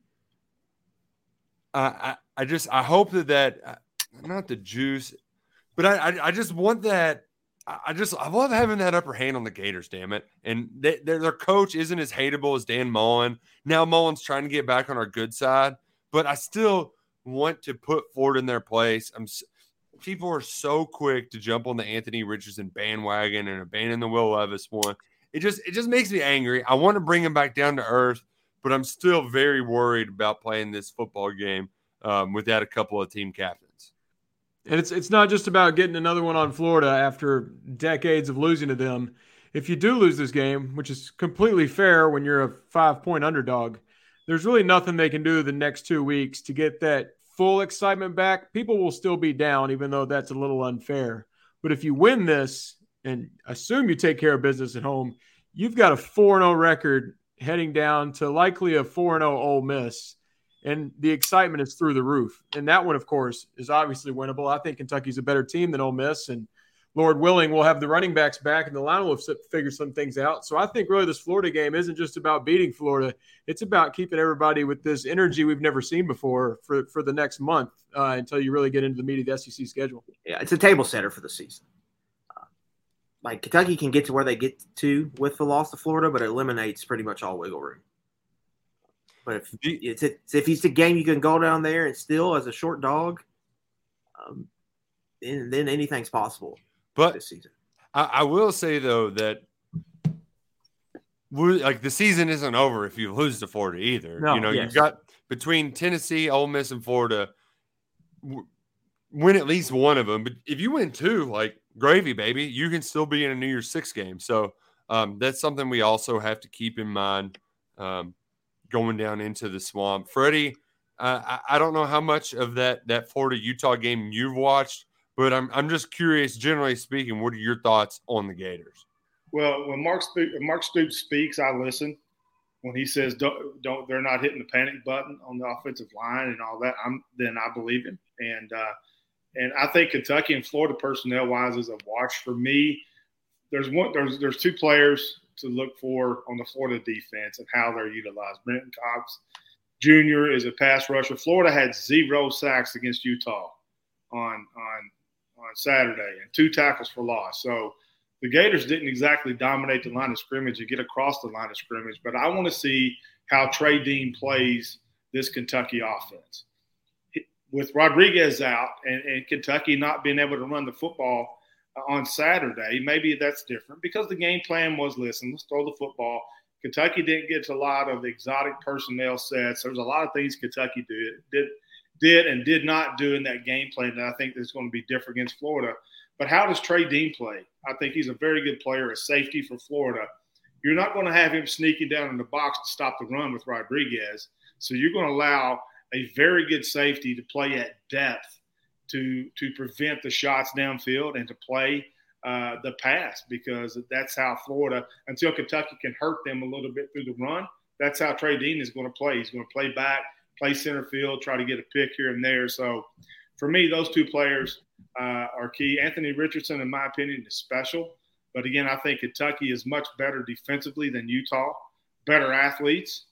S2: I hope that not the juice, but I just want that. I love having that upper hand on the Gators, damn it. And their coach isn't as hateable as Dan Mullen. Now Mullen's trying to get back on our good side, but I still want to put Florida in their place. People are so quick to jump on the Anthony Richardson bandwagon and abandon the Will Levis one. It just makes me angry. I want to bring him back down to earth, but I'm still very worried about playing this football game without a couple of team captains.
S3: And it's not just about getting another one on Florida after decades of losing to them. If you do lose this game, which is completely fair when you're a 5-point underdog, there's really nothing they can do the next 2 weeks to get that full excitement back. People will still be down, even though that's a little unfair. But if you win this and assume you take care of business at home, you've got a 4-0 record heading down to likely a 4-0 Ole Miss. And the excitement is through the roof. And that one, of course, is obviously winnable. I think Kentucky's a better team than Ole Miss. And Lord willing, we'll have the running backs back and the line will figure some things out. So I think really this Florida game isn't just about beating Florida. It's about keeping everybody with this energy we've never seen before for the next month until you really get into the meat of the SEC schedule.
S5: Yeah, it's a table setter for the season. Like Kentucky can get to where they get to with the loss to Florida, but it eliminates pretty much all wiggle room. But if it's a game you can go down there and still as a short dog, then anything's possible.
S2: But
S5: this season,
S2: I will say though that the season isn't over if you lose to Florida either.
S3: No,
S2: You've got between Tennessee, Ole Miss, and Florida, win at least one of them. But if you win two, like gravy, baby, you can still be in a New Year's Six game. So that's something we also have to keep in mind. Going down into the swamp. Freddie, I don't know how much of that Florida-Utah game you've watched, but I'm just curious, generally speaking, what are your thoughts on the Gators?
S4: Well, when Mark Stoops speaks, I listen. When he says don't they're not hitting the panic button on the offensive line and all that, then I believe him. And I think Kentucky and Florida personnel-wise is a wash for me. There's two players to look for on the Florida defense and how they're utilized. Brenton Cox Jr. is a pass rusher. Florida had 0 sacks against Utah on Saturday and 2 tackles for loss. So the Gators didn't exactly dominate the line of scrimmage and get across the line of scrimmage, but I want to see how Trey Dean plays this Kentucky offense. With Rodriguez out and Kentucky not being able to run the football on Saturday, maybe that's different because the game plan was, listen, let's throw the football. Kentucky didn't get to a lot of exotic personnel sets. There's a lot of things Kentucky did and did not do in that game plan that I think is going to be different against Florida. But how does Trey Dean play? I think he's a very good player, a safety for Florida. You're not going to have him sneaking down in the box to stop the run with Rodriguez. So you're going to allow a very good safety to play at depth to prevent the shots downfield and to play the pass, because that's how Florida, until Kentucky can hurt them a little bit through the run, that's how Trey Dean is going to play. He's going to play back, play center field, try to get a pick here and there. So for me, those two players are key. Anthony Richardson, in my opinion, is special. But again, I think Kentucky is much better defensively than Utah, better athletes.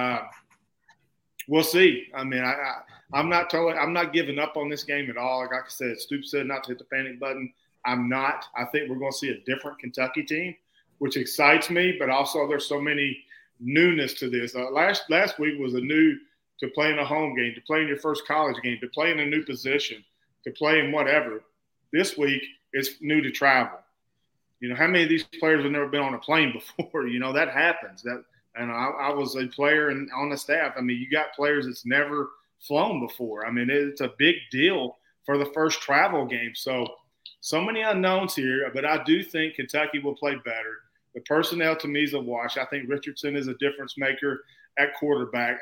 S4: We'll see. I mean, I'm not giving up on this game at all. Like I said, Stoops said not to hit the panic button. I'm not. I think we're going to see a different Kentucky team, which excites me. But also, there's so many newness to this. Last week was a new to play in a home game, to play in your first college game, to play in a new position, to play in whatever. This week, it's new to travel. How many of these players have never been on a plane before? That happens. And I was a player on the staff. I mean, you got players that's never flown before. I mean, it's a big deal for the first travel game. So many unknowns here, but I do think Kentucky will play better. The personnel to me is a wash. I think Richardson is a difference maker at quarterback.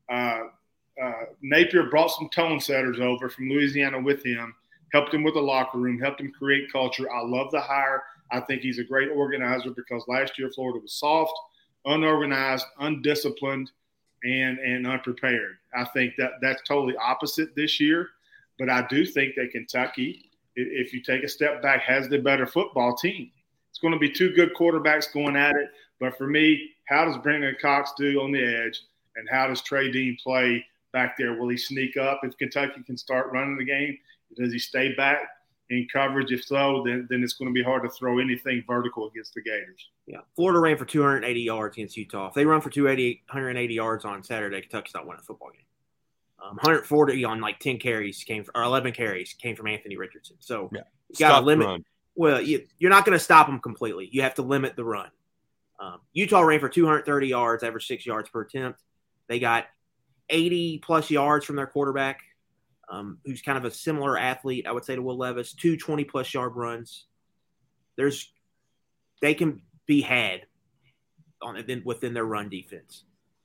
S4: Napier brought some tone setters over from Louisiana with him, helped him with the locker room, helped him create culture. I love the hire. I think he's a great organizer because last year Florida was soft, unorganized, undisciplined, and unprepared. I think that's totally opposite this year. But I do think that Kentucky, if you take a step back, has the better football team. It's going to be two good quarterbacks going at it. But for me, how does Brenton Cox do on the edge? And how does Trey Dean play back there? Will he sneak up if Kentucky can start running the game? Does he stay back in coverage? If so, then it's going to be hard to throw anything vertical against the Gators.
S5: Yeah, Florida ran for 280 yards against Utah. If they run for 180 yards on Saturday, Kentucky's not winning a football game. 140 on like 10 carries or 11 carries came from Anthony Richardson. So you got to limit. Well, you're not going to stop them completely. You have to limit the run. Utah ran for 230 yards, average 6 yards per attempt. They got 80-plus yards from their quarterback, who's kind of a similar athlete, I would say, to Will Levis. 2 20-plus yard runs. They can be had within their run defense.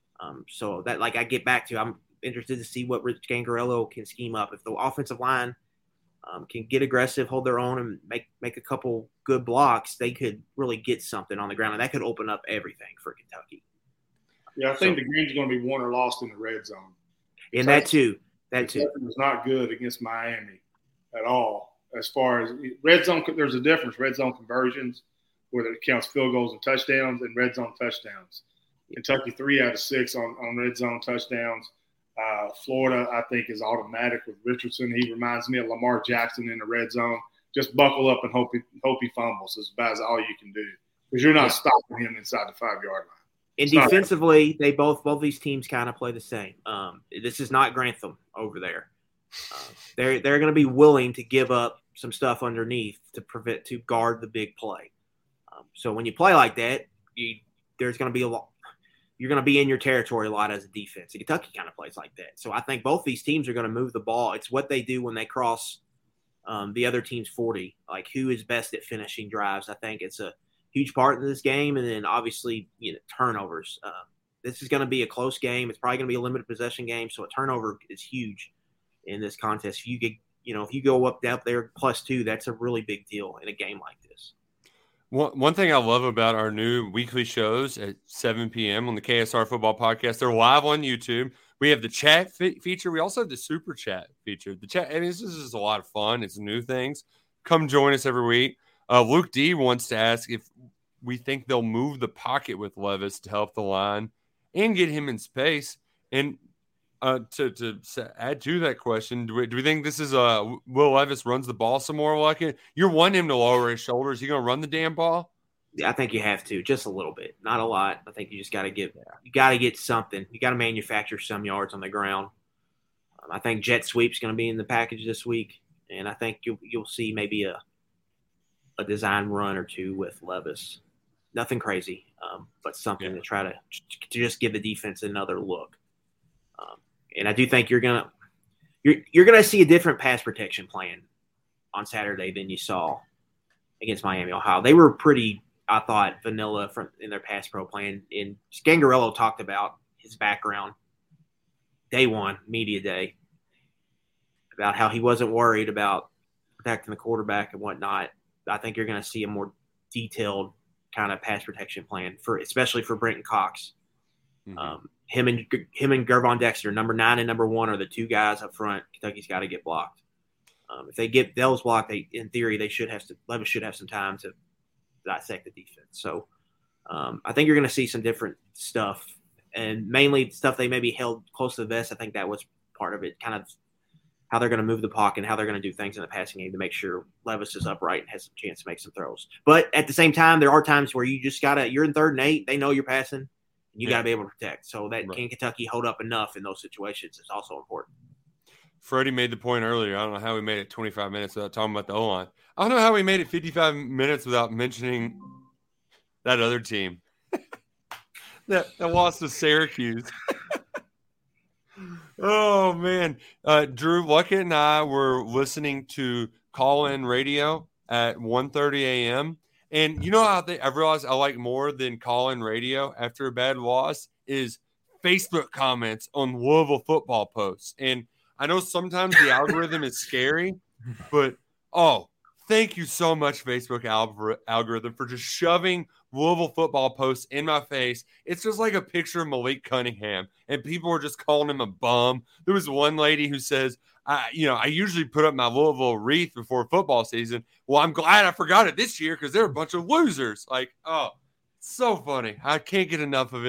S5: So that, like I get back to, I'm interested to see what Rich Gangarello can scheme up. If the offensive line can get aggressive, hold their own, and make a couple good blocks, they could really get something on the ground, and that could open up everything for Kentucky.
S4: Yeah, I think the game's going to be won or lost in the red zone.
S5: And that too.
S4: It was not good against Miami at all. As far as red zone, there's a difference. Red zone conversions, where it counts field goals and touchdowns, and red zone touchdowns. Kentucky 3 out of 6 on red zone touchdowns. Florida, I think, is automatic with Richardson. He reminds me of Lamar Jackson in the red zone. Just buckle up and hope he fumbles. It's about all you can do because you're not stopping him inside the 5-yard line.
S5: And defensively, both these teams kind of play the same. This is not Grantham over there. They're going to be willing to give up some stuff underneath to guard the big play. So when you play like that, there's going to be a lot. You're going to be in your territory a lot as a defense. And Kentucky kind of plays like that. So I think both these teams are going to move the ball. It's what they do when they cross the other team's 40. Like, who is best at finishing drives? I think it's a huge part of this game. And then obviously, turnovers. This is going to be a close game. It's probably going to be a limited possession game. So a turnover is huge in this contest. If you go up there +2, that's a really big deal in a game like this.
S2: One thing I love about our new weekly shows at 7 p.m. on the KSR Football Podcast, they're live on YouTube. We have the chat feature. We also have the super chat feature. The chat, this is a lot of fun. It's new things. Come join us every week. Luke D wants to ask if we think they'll move the pocket with Levis to help the line and get him in space. And to add to that question, do we think this is Will Levis runs the ball some more? Like you're wanting him to lower his shoulders. You gonna run the damn ball?
S5: Yeah, I think you have to, just a little bit, not a lot. I think you just got to get something. You got to manufacture some yards on the ground. I think jet sweep's going to be in the package this week, and I think you'll see maybe a design run or two with Levis. Nothing crazy, but something to try to just give the defense another look. And I do think you're gonna see a different pass protection plan on Saturday than you saw against Miami, Ohio. They were pretty, I thought, vanilla in their pass pro plan. And Scangarello talked about his background day one, media day, about how he wasn't worried about protecting the quarterback and whatnot. I think you're going to see a more detailed kind of pass protection plan especially for Brenton Cox. Mm-hmm. Him and Gervon Dexter, number 9 and number 1, are the 2 guys up front. Kentucky's got to get blocked. If they get those blocked, in theory, Levis should have some time to dissect the defense. So I think you're going to see some different stuff, and mainly stuff they maybe held close to the vest. I think that was part of it, kind of how they're going to move the pocket and how they're going to do things in the passing game to make sure Levis is upright and has some chance to make some throws. But at the same time, there are times where you just you're in 3rd and 8. They know you're passing. You got to be able to protect. So that can Kentucky hold up enough in those situations is also important.
S2: Freddie made the point earlier. I don't know how we made it 25 minutes without talking about the O-line. I don't know how we made it 55 minutes without mentioning that other team that lost to Syracuse. Oh, man. Drew Luckett and I were listening to call-in radio at 1:30 a.m., and you know how I realized I like more than call-in radio after a bad loss is Facebook comments on Louisville football posts. And I know sometimes the algorithm is scary, but thank you so much, Facebook algorithm, for just shoving Louisville football posts in my face. It's just like a picture of Malik Cunningham, and people are just calling him a bum. There was one lady who says, I usually put up my Louisville wreath before football season. Well, I'm glad I forgot it this year because they're a bunch of losers. Like, so funny. I can't get enough of it.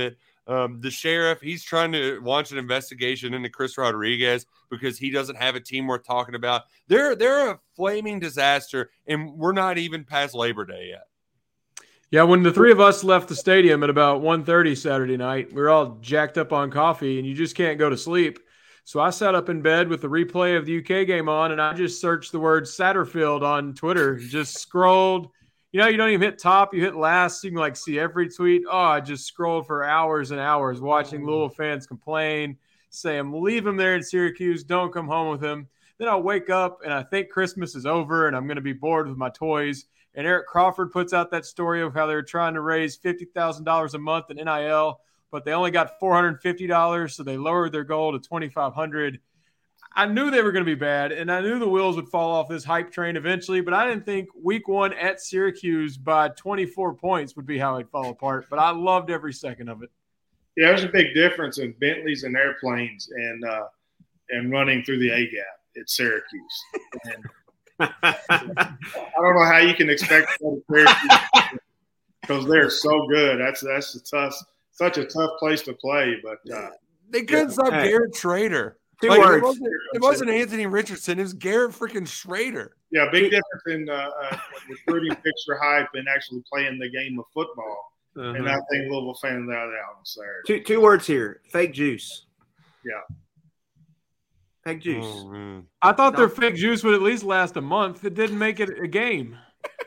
S2: The sheriff, he's trying to launch an investigation into Chris Rodriguez because he doesn't have a team worth talking about. They're a flaming disaster, and we're not even past Labor Day yet.
S3: Yeah, when the three of us left the stadium at about 1:30 Saturday night, we were all jacked up on coffee, and you just can't go to sleep. So I sat up in bed with the replay of the UK game on, and I just searched the word Satterfield on Twitter, just scrolled. You know, you don't even hit top, you hit last, so you can like see every tweet. Oh, I just scrolled for hours and hours watching Louisville fans complain, saying, leave him there in Syracuse, don't come home with him. Then I'll wake up and I think Christmas is over and I'm going to be bored with my toys. And Eric Crawford puts out that story of how they were trying to raise $50,000 a month in NIL, but they only got $450, so they lowered their goal to $2,500. I knew they were going to be bad, and I knew the wheels would fall off this hype train eventually, but I didn't think week one at Syracuse by 24 points would be how it'd fall apart, but I loved every second of it.
S4: Yeah, there's a big difference in Bentleys and airplanes and running through the A-gap at Syracuse. And I don't know how you can expect that at Syracuse because they're so good. That's such a tough place to play. But
S2: they couldn't stop Garrett Schrader.
S5: Two words.
S2: It wasn't Anthony Richardson. It was Garrett freaking Schrader.
S4: Yeah, big difference in recruiting picture hype and actually playing the game of football. And I think Louisville fans out there on Saturday.
S5: Two words here: fake juice.
S4: Yeah,
S5: fake juice.
S2: Oh,
S3: I thought their fake juice would at least last a month. It didn't make it a game.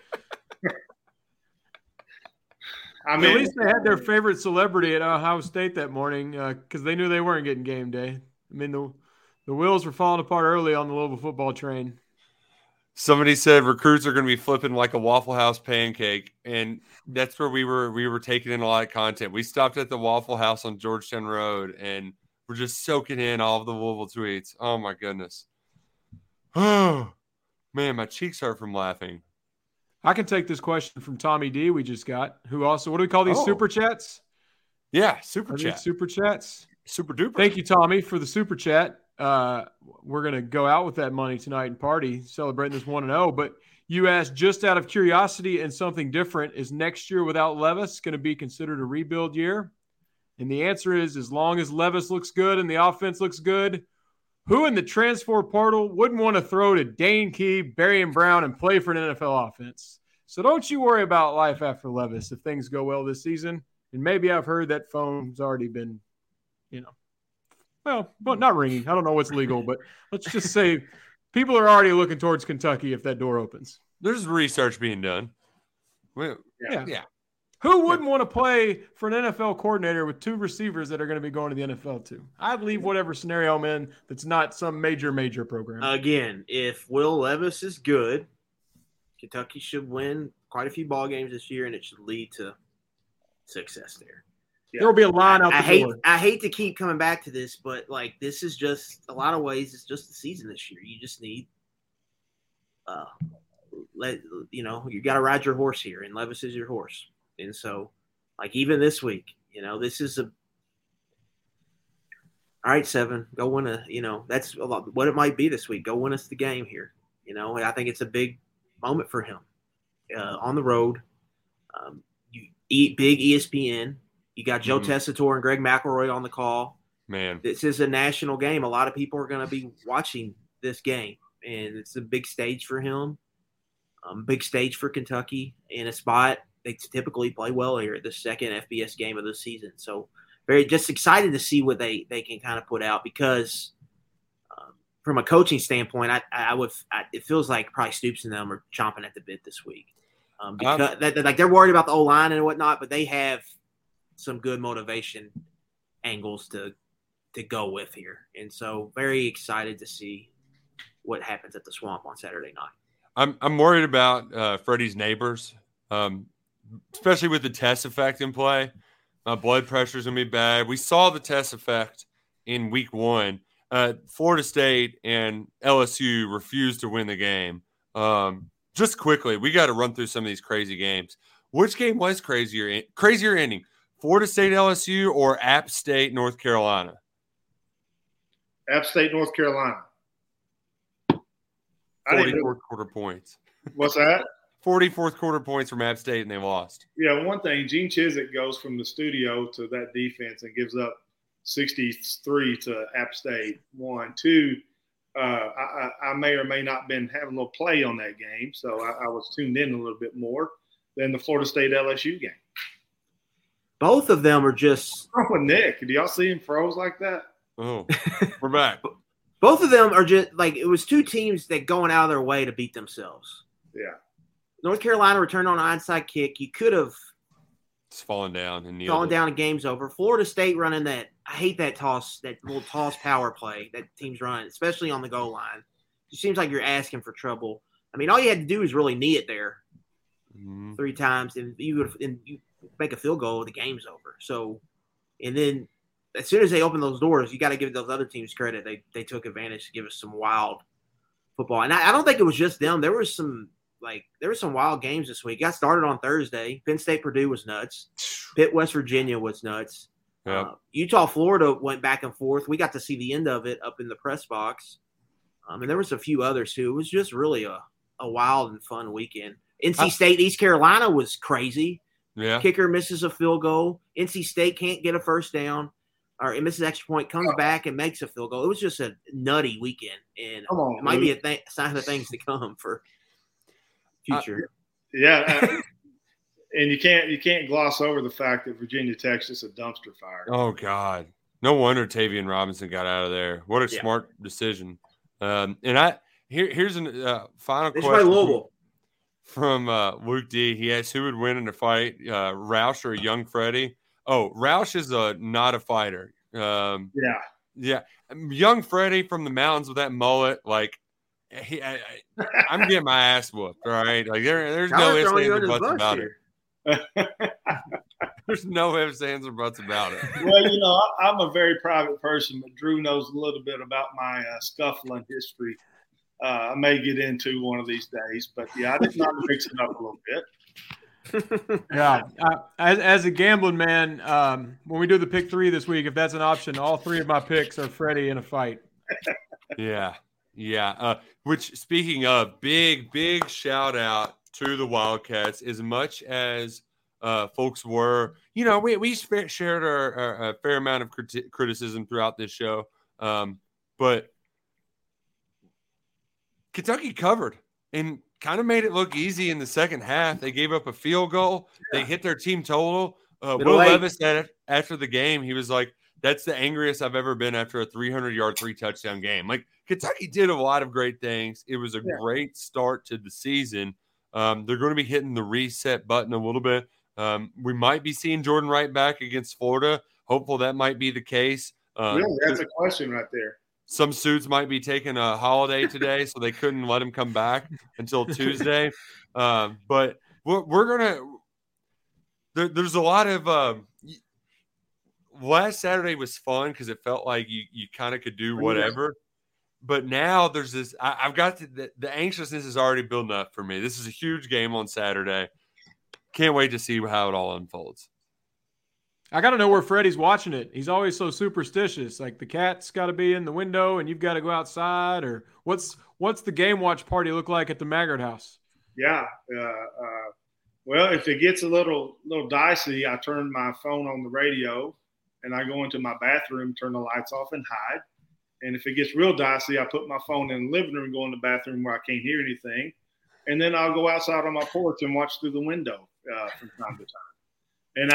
S4: I mean,
S3: at least they had their favorite celebrity at Ohio State that morning because they knew they weren't getting game day. I mean, the wheels were falling apart early on the Louisville football train.
S2: Somebody said recruits are going to be flipping like a Waffle House pancake, and that's where we were taking in a lot of content. We stopped at the Waffle House on Georgetown Road, and we're just soaking in all of the Louisville tweets. Oh, my goodness. Oh, man, my cheeks hurt from laughing.
S3: I can take this question from Tommy D we just got, who also – what do we call these, super chats?
S2: Yeah, super chat.
S3: Super chats?
S2: Super duper.
S3: Thank you, Tommy, for the super chat. We're going to go out with that money tonight and party, celebrating this 1-0. But you asked, just out of curiosity and something different, is next year without Levis going to be considered a rebuild year? And the answer is, as long as Levis looks good and the offense looks good, who in the transfer portal wouldn't want to throw to Dane Key, Barry Brown, and play for an NFL offense? So don't you worry about life after Levis if things go well this season. And maybe I've heard that phone's already been, well, not ringing. I don't know what's legal, but let's just say people are already looking towards Kentucky if that door opens.
S2: There's research being done.
S3: Yeah. Who wouldn't want to play for an NFL coordinator with two receivers that are going to be going to the NFL too? I'd leave whatever scenario I'm in that's not some major program.
S5: Again, if Will Levis is good, Kentucky should win quite a few ball games this year, and it should lead to success there.
S3: Yeah. There will be a line out the door.
S5: I hate to keep coming back to this, but this is just a lot of ways. It's just the season this year. You just need, you got to ride your horse here, and Levis is your horse. And so, even this week, this is all right, 7, go win that's a lot what it might be this week. Go win us the game here. I think it's a big moment for him on the road. You eat big ESPN. You got Joe Tessitore and Greg McElroy on the call.
S2: Man,
S5: this is a national game. A lot of people are going to be watching this game, and it's a big stage for him. Big stage for Kentucky in a spot they typically play well here, the second FBS game of the season. So very just excited to see what they can kind of put out because from a coaching standpoint, it feels like probably Stoops and them are chomping at the bit this week because they're worried about the O-line and whatnot, but they have some good motivation angles to go with here. And so very excited to see what happens at the Swamp on Saturday night.
S2: I'm worried about Freddie's neighbors, especially with the test effect in play. My blood pressure's going to be bad. We saw the test effect in week 1. Florida State and LSU refused to win the game. Just quickly, we got to run through some of these crazy games. Which game was crazier ending? Florida State, LSU, or App State, North Carolina?
S4: App State, North Carolina.
S2: 44 quarter points.
S4: What's that?
S2: 40 fourth quarter points from App State, and they lost.
S4: Yeah, one thing, Gene Chizik goes from the studio to that defense and gives up 63 to App State. 1, 2. I may or may not been having a little play on that game, so I was tuned in a little bit more than the Florida State LSU game.
S5: Both of them are just
S4: – Oh, Nick, do y'all see him froze like that?
S2: Oh, we're back.
S5: Both of them are just like it was two teams that going out of their way to beat themselves.
S4: Yeah.
S5: North Carolina returned on an onside kick. You could have
S2: It's fallen down and
S5: and game's over. Florida State running that. I hate that little toss power play that team's running, especially on the goal line. It seems like you're asking for trouble. I mean, all you had to do is really knee it there 3 times, and you make a field goal. The game's over. So, and then as soon as they open those doors, you got to give those other teams credit. They took advantage to give us some wild football, and I don't think it was just them. There were some wild games this week. It got started on Thursday. Penn State Purdue was nuts. Pitt West Virginia was nuts.
S2: Yep.
S5: Utah Florida went back and forth. We got to see the end of it up in the press box. And there was a few others too. It was just really a wild and fun weekend. NC State East Carolina was crazy.
S2: Yeah.
S5: Kicker misses a field goal. NC State can't get a first down. Or it misses an extra point, comes back and makes a field goal. It was just a nutty weekend, and it might be a sign of things to come for future.
S4: And you can't gloss over the fact that Virginia Tech's just a dumpster fire.
S2: Oh God, no wonder Tavian Robinson got out of there. What a smart decision. Here's a final question from Luke D. He asked who would win in a fight, Roush or Young Freddie. Oh, Roush is not a fighter. Yeah. Young Freddie from the mountains with that mullet, like I'm getting my ass whooped. All right, like there's no ifs, ands, or buts about it. There's no ifs, ands, or buts about it.
S4: Well, I'm a very private person, but Drew knows a little bit about my scuffling history. I may get into one of these days, but I just want to mix it up a little bit.
S3: Yeah, as a gambling man, when we do the pick 3 this week, if that's an option, all 3 of my picks are Freddie in a fight.
S2: Yeah. Which, speaking of, big shout out to the Wildcats. As much as folks were, we shared our fair amount of criticism throughout this show, but Kentucky covered and kind of made it look easy in the second half. They gave up a field goal. They hit their team total. Will Levis said it after the game. He was like, that's the angriest I've ever been after a 300-yard, 3-touchdown game. Like, Kentucky did a lot of great things. It was a great start to the season. They're going to be hitting the reset button a little bit. We might be seeing Jordan Wright back against Florida. Hopeful that might be the case.
S4: Really, that's a question right there.
S2: Some suits might be taking a holiday today, so they couldn't let him come back until Tuesday. But we're going to – there's a lot of last Saturday was fun because it felt like you kind of could do whatever. But now there's this – I've got the anxiousness is already building up for me. This is a huge game on Saturday. Can't wait to see how it all unfolds.
S3: I got to know where Freddie's watching it. He's always so superstitious. Like the cat's got to be in the window and you've got to go outside. Or what's the game watch party look like at the Maggard house?
S4: Yeah. Well, if it gets a little dicey, I turn my phone on the radio and I go into my bathroom, turn the lights off and hide. And if it gets real dicey, I put my phone in the living room, go in the bathroom where I can't hear anything. And then I'll go outside on my porch and watch through the window from time to time. And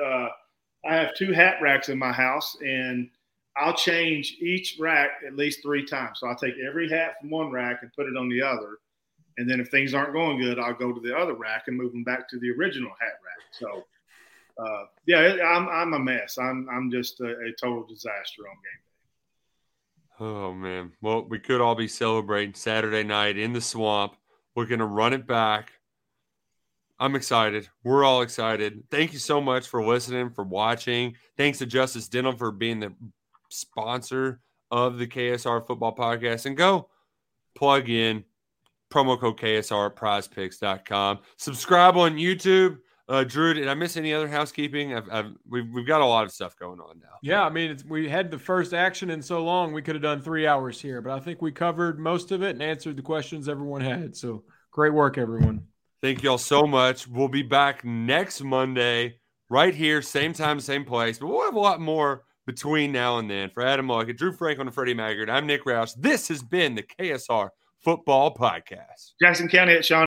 S4: I have 2 hat racks in my house, and I'll change each rack at least 3 times. So I'll take every hat from one rack and put it on the other. And then if things aren't going good, I'll go to the other rack and move them back to the original hat rack. So, I'm a mess. I'm just a total disaster on game day.
S2: Oh, man. Well, we could all be celebrating Saturday night in the swamp. We're going to run it back. I'm excited. We're all excited. Thank you so much for listening, for watching. Thanks to Justice Dental for being the sponsor of the KSR Football Podcast. And go plug in promo code KSR at prizepicks.com. Subscribe on YouTube. Drew, did I miss any other housekeeping? We've got a lot of stuff going on now.
S3: Yeah, I mean, we had the first action in so long, we could have done 3 hours here. But I think we covered most of it and answered the questions everyone had. So great work, everyone.
S2: Thank y'all so much. We'll be back next Monday right here, same time, same place. But we'll have a lot more between now and then. For Adam Luckett, Drew Franklin, and Freddie Maggard, I'm Nick Roush. This has been the KSR Football Podcast.
S4: Jackson County at Sean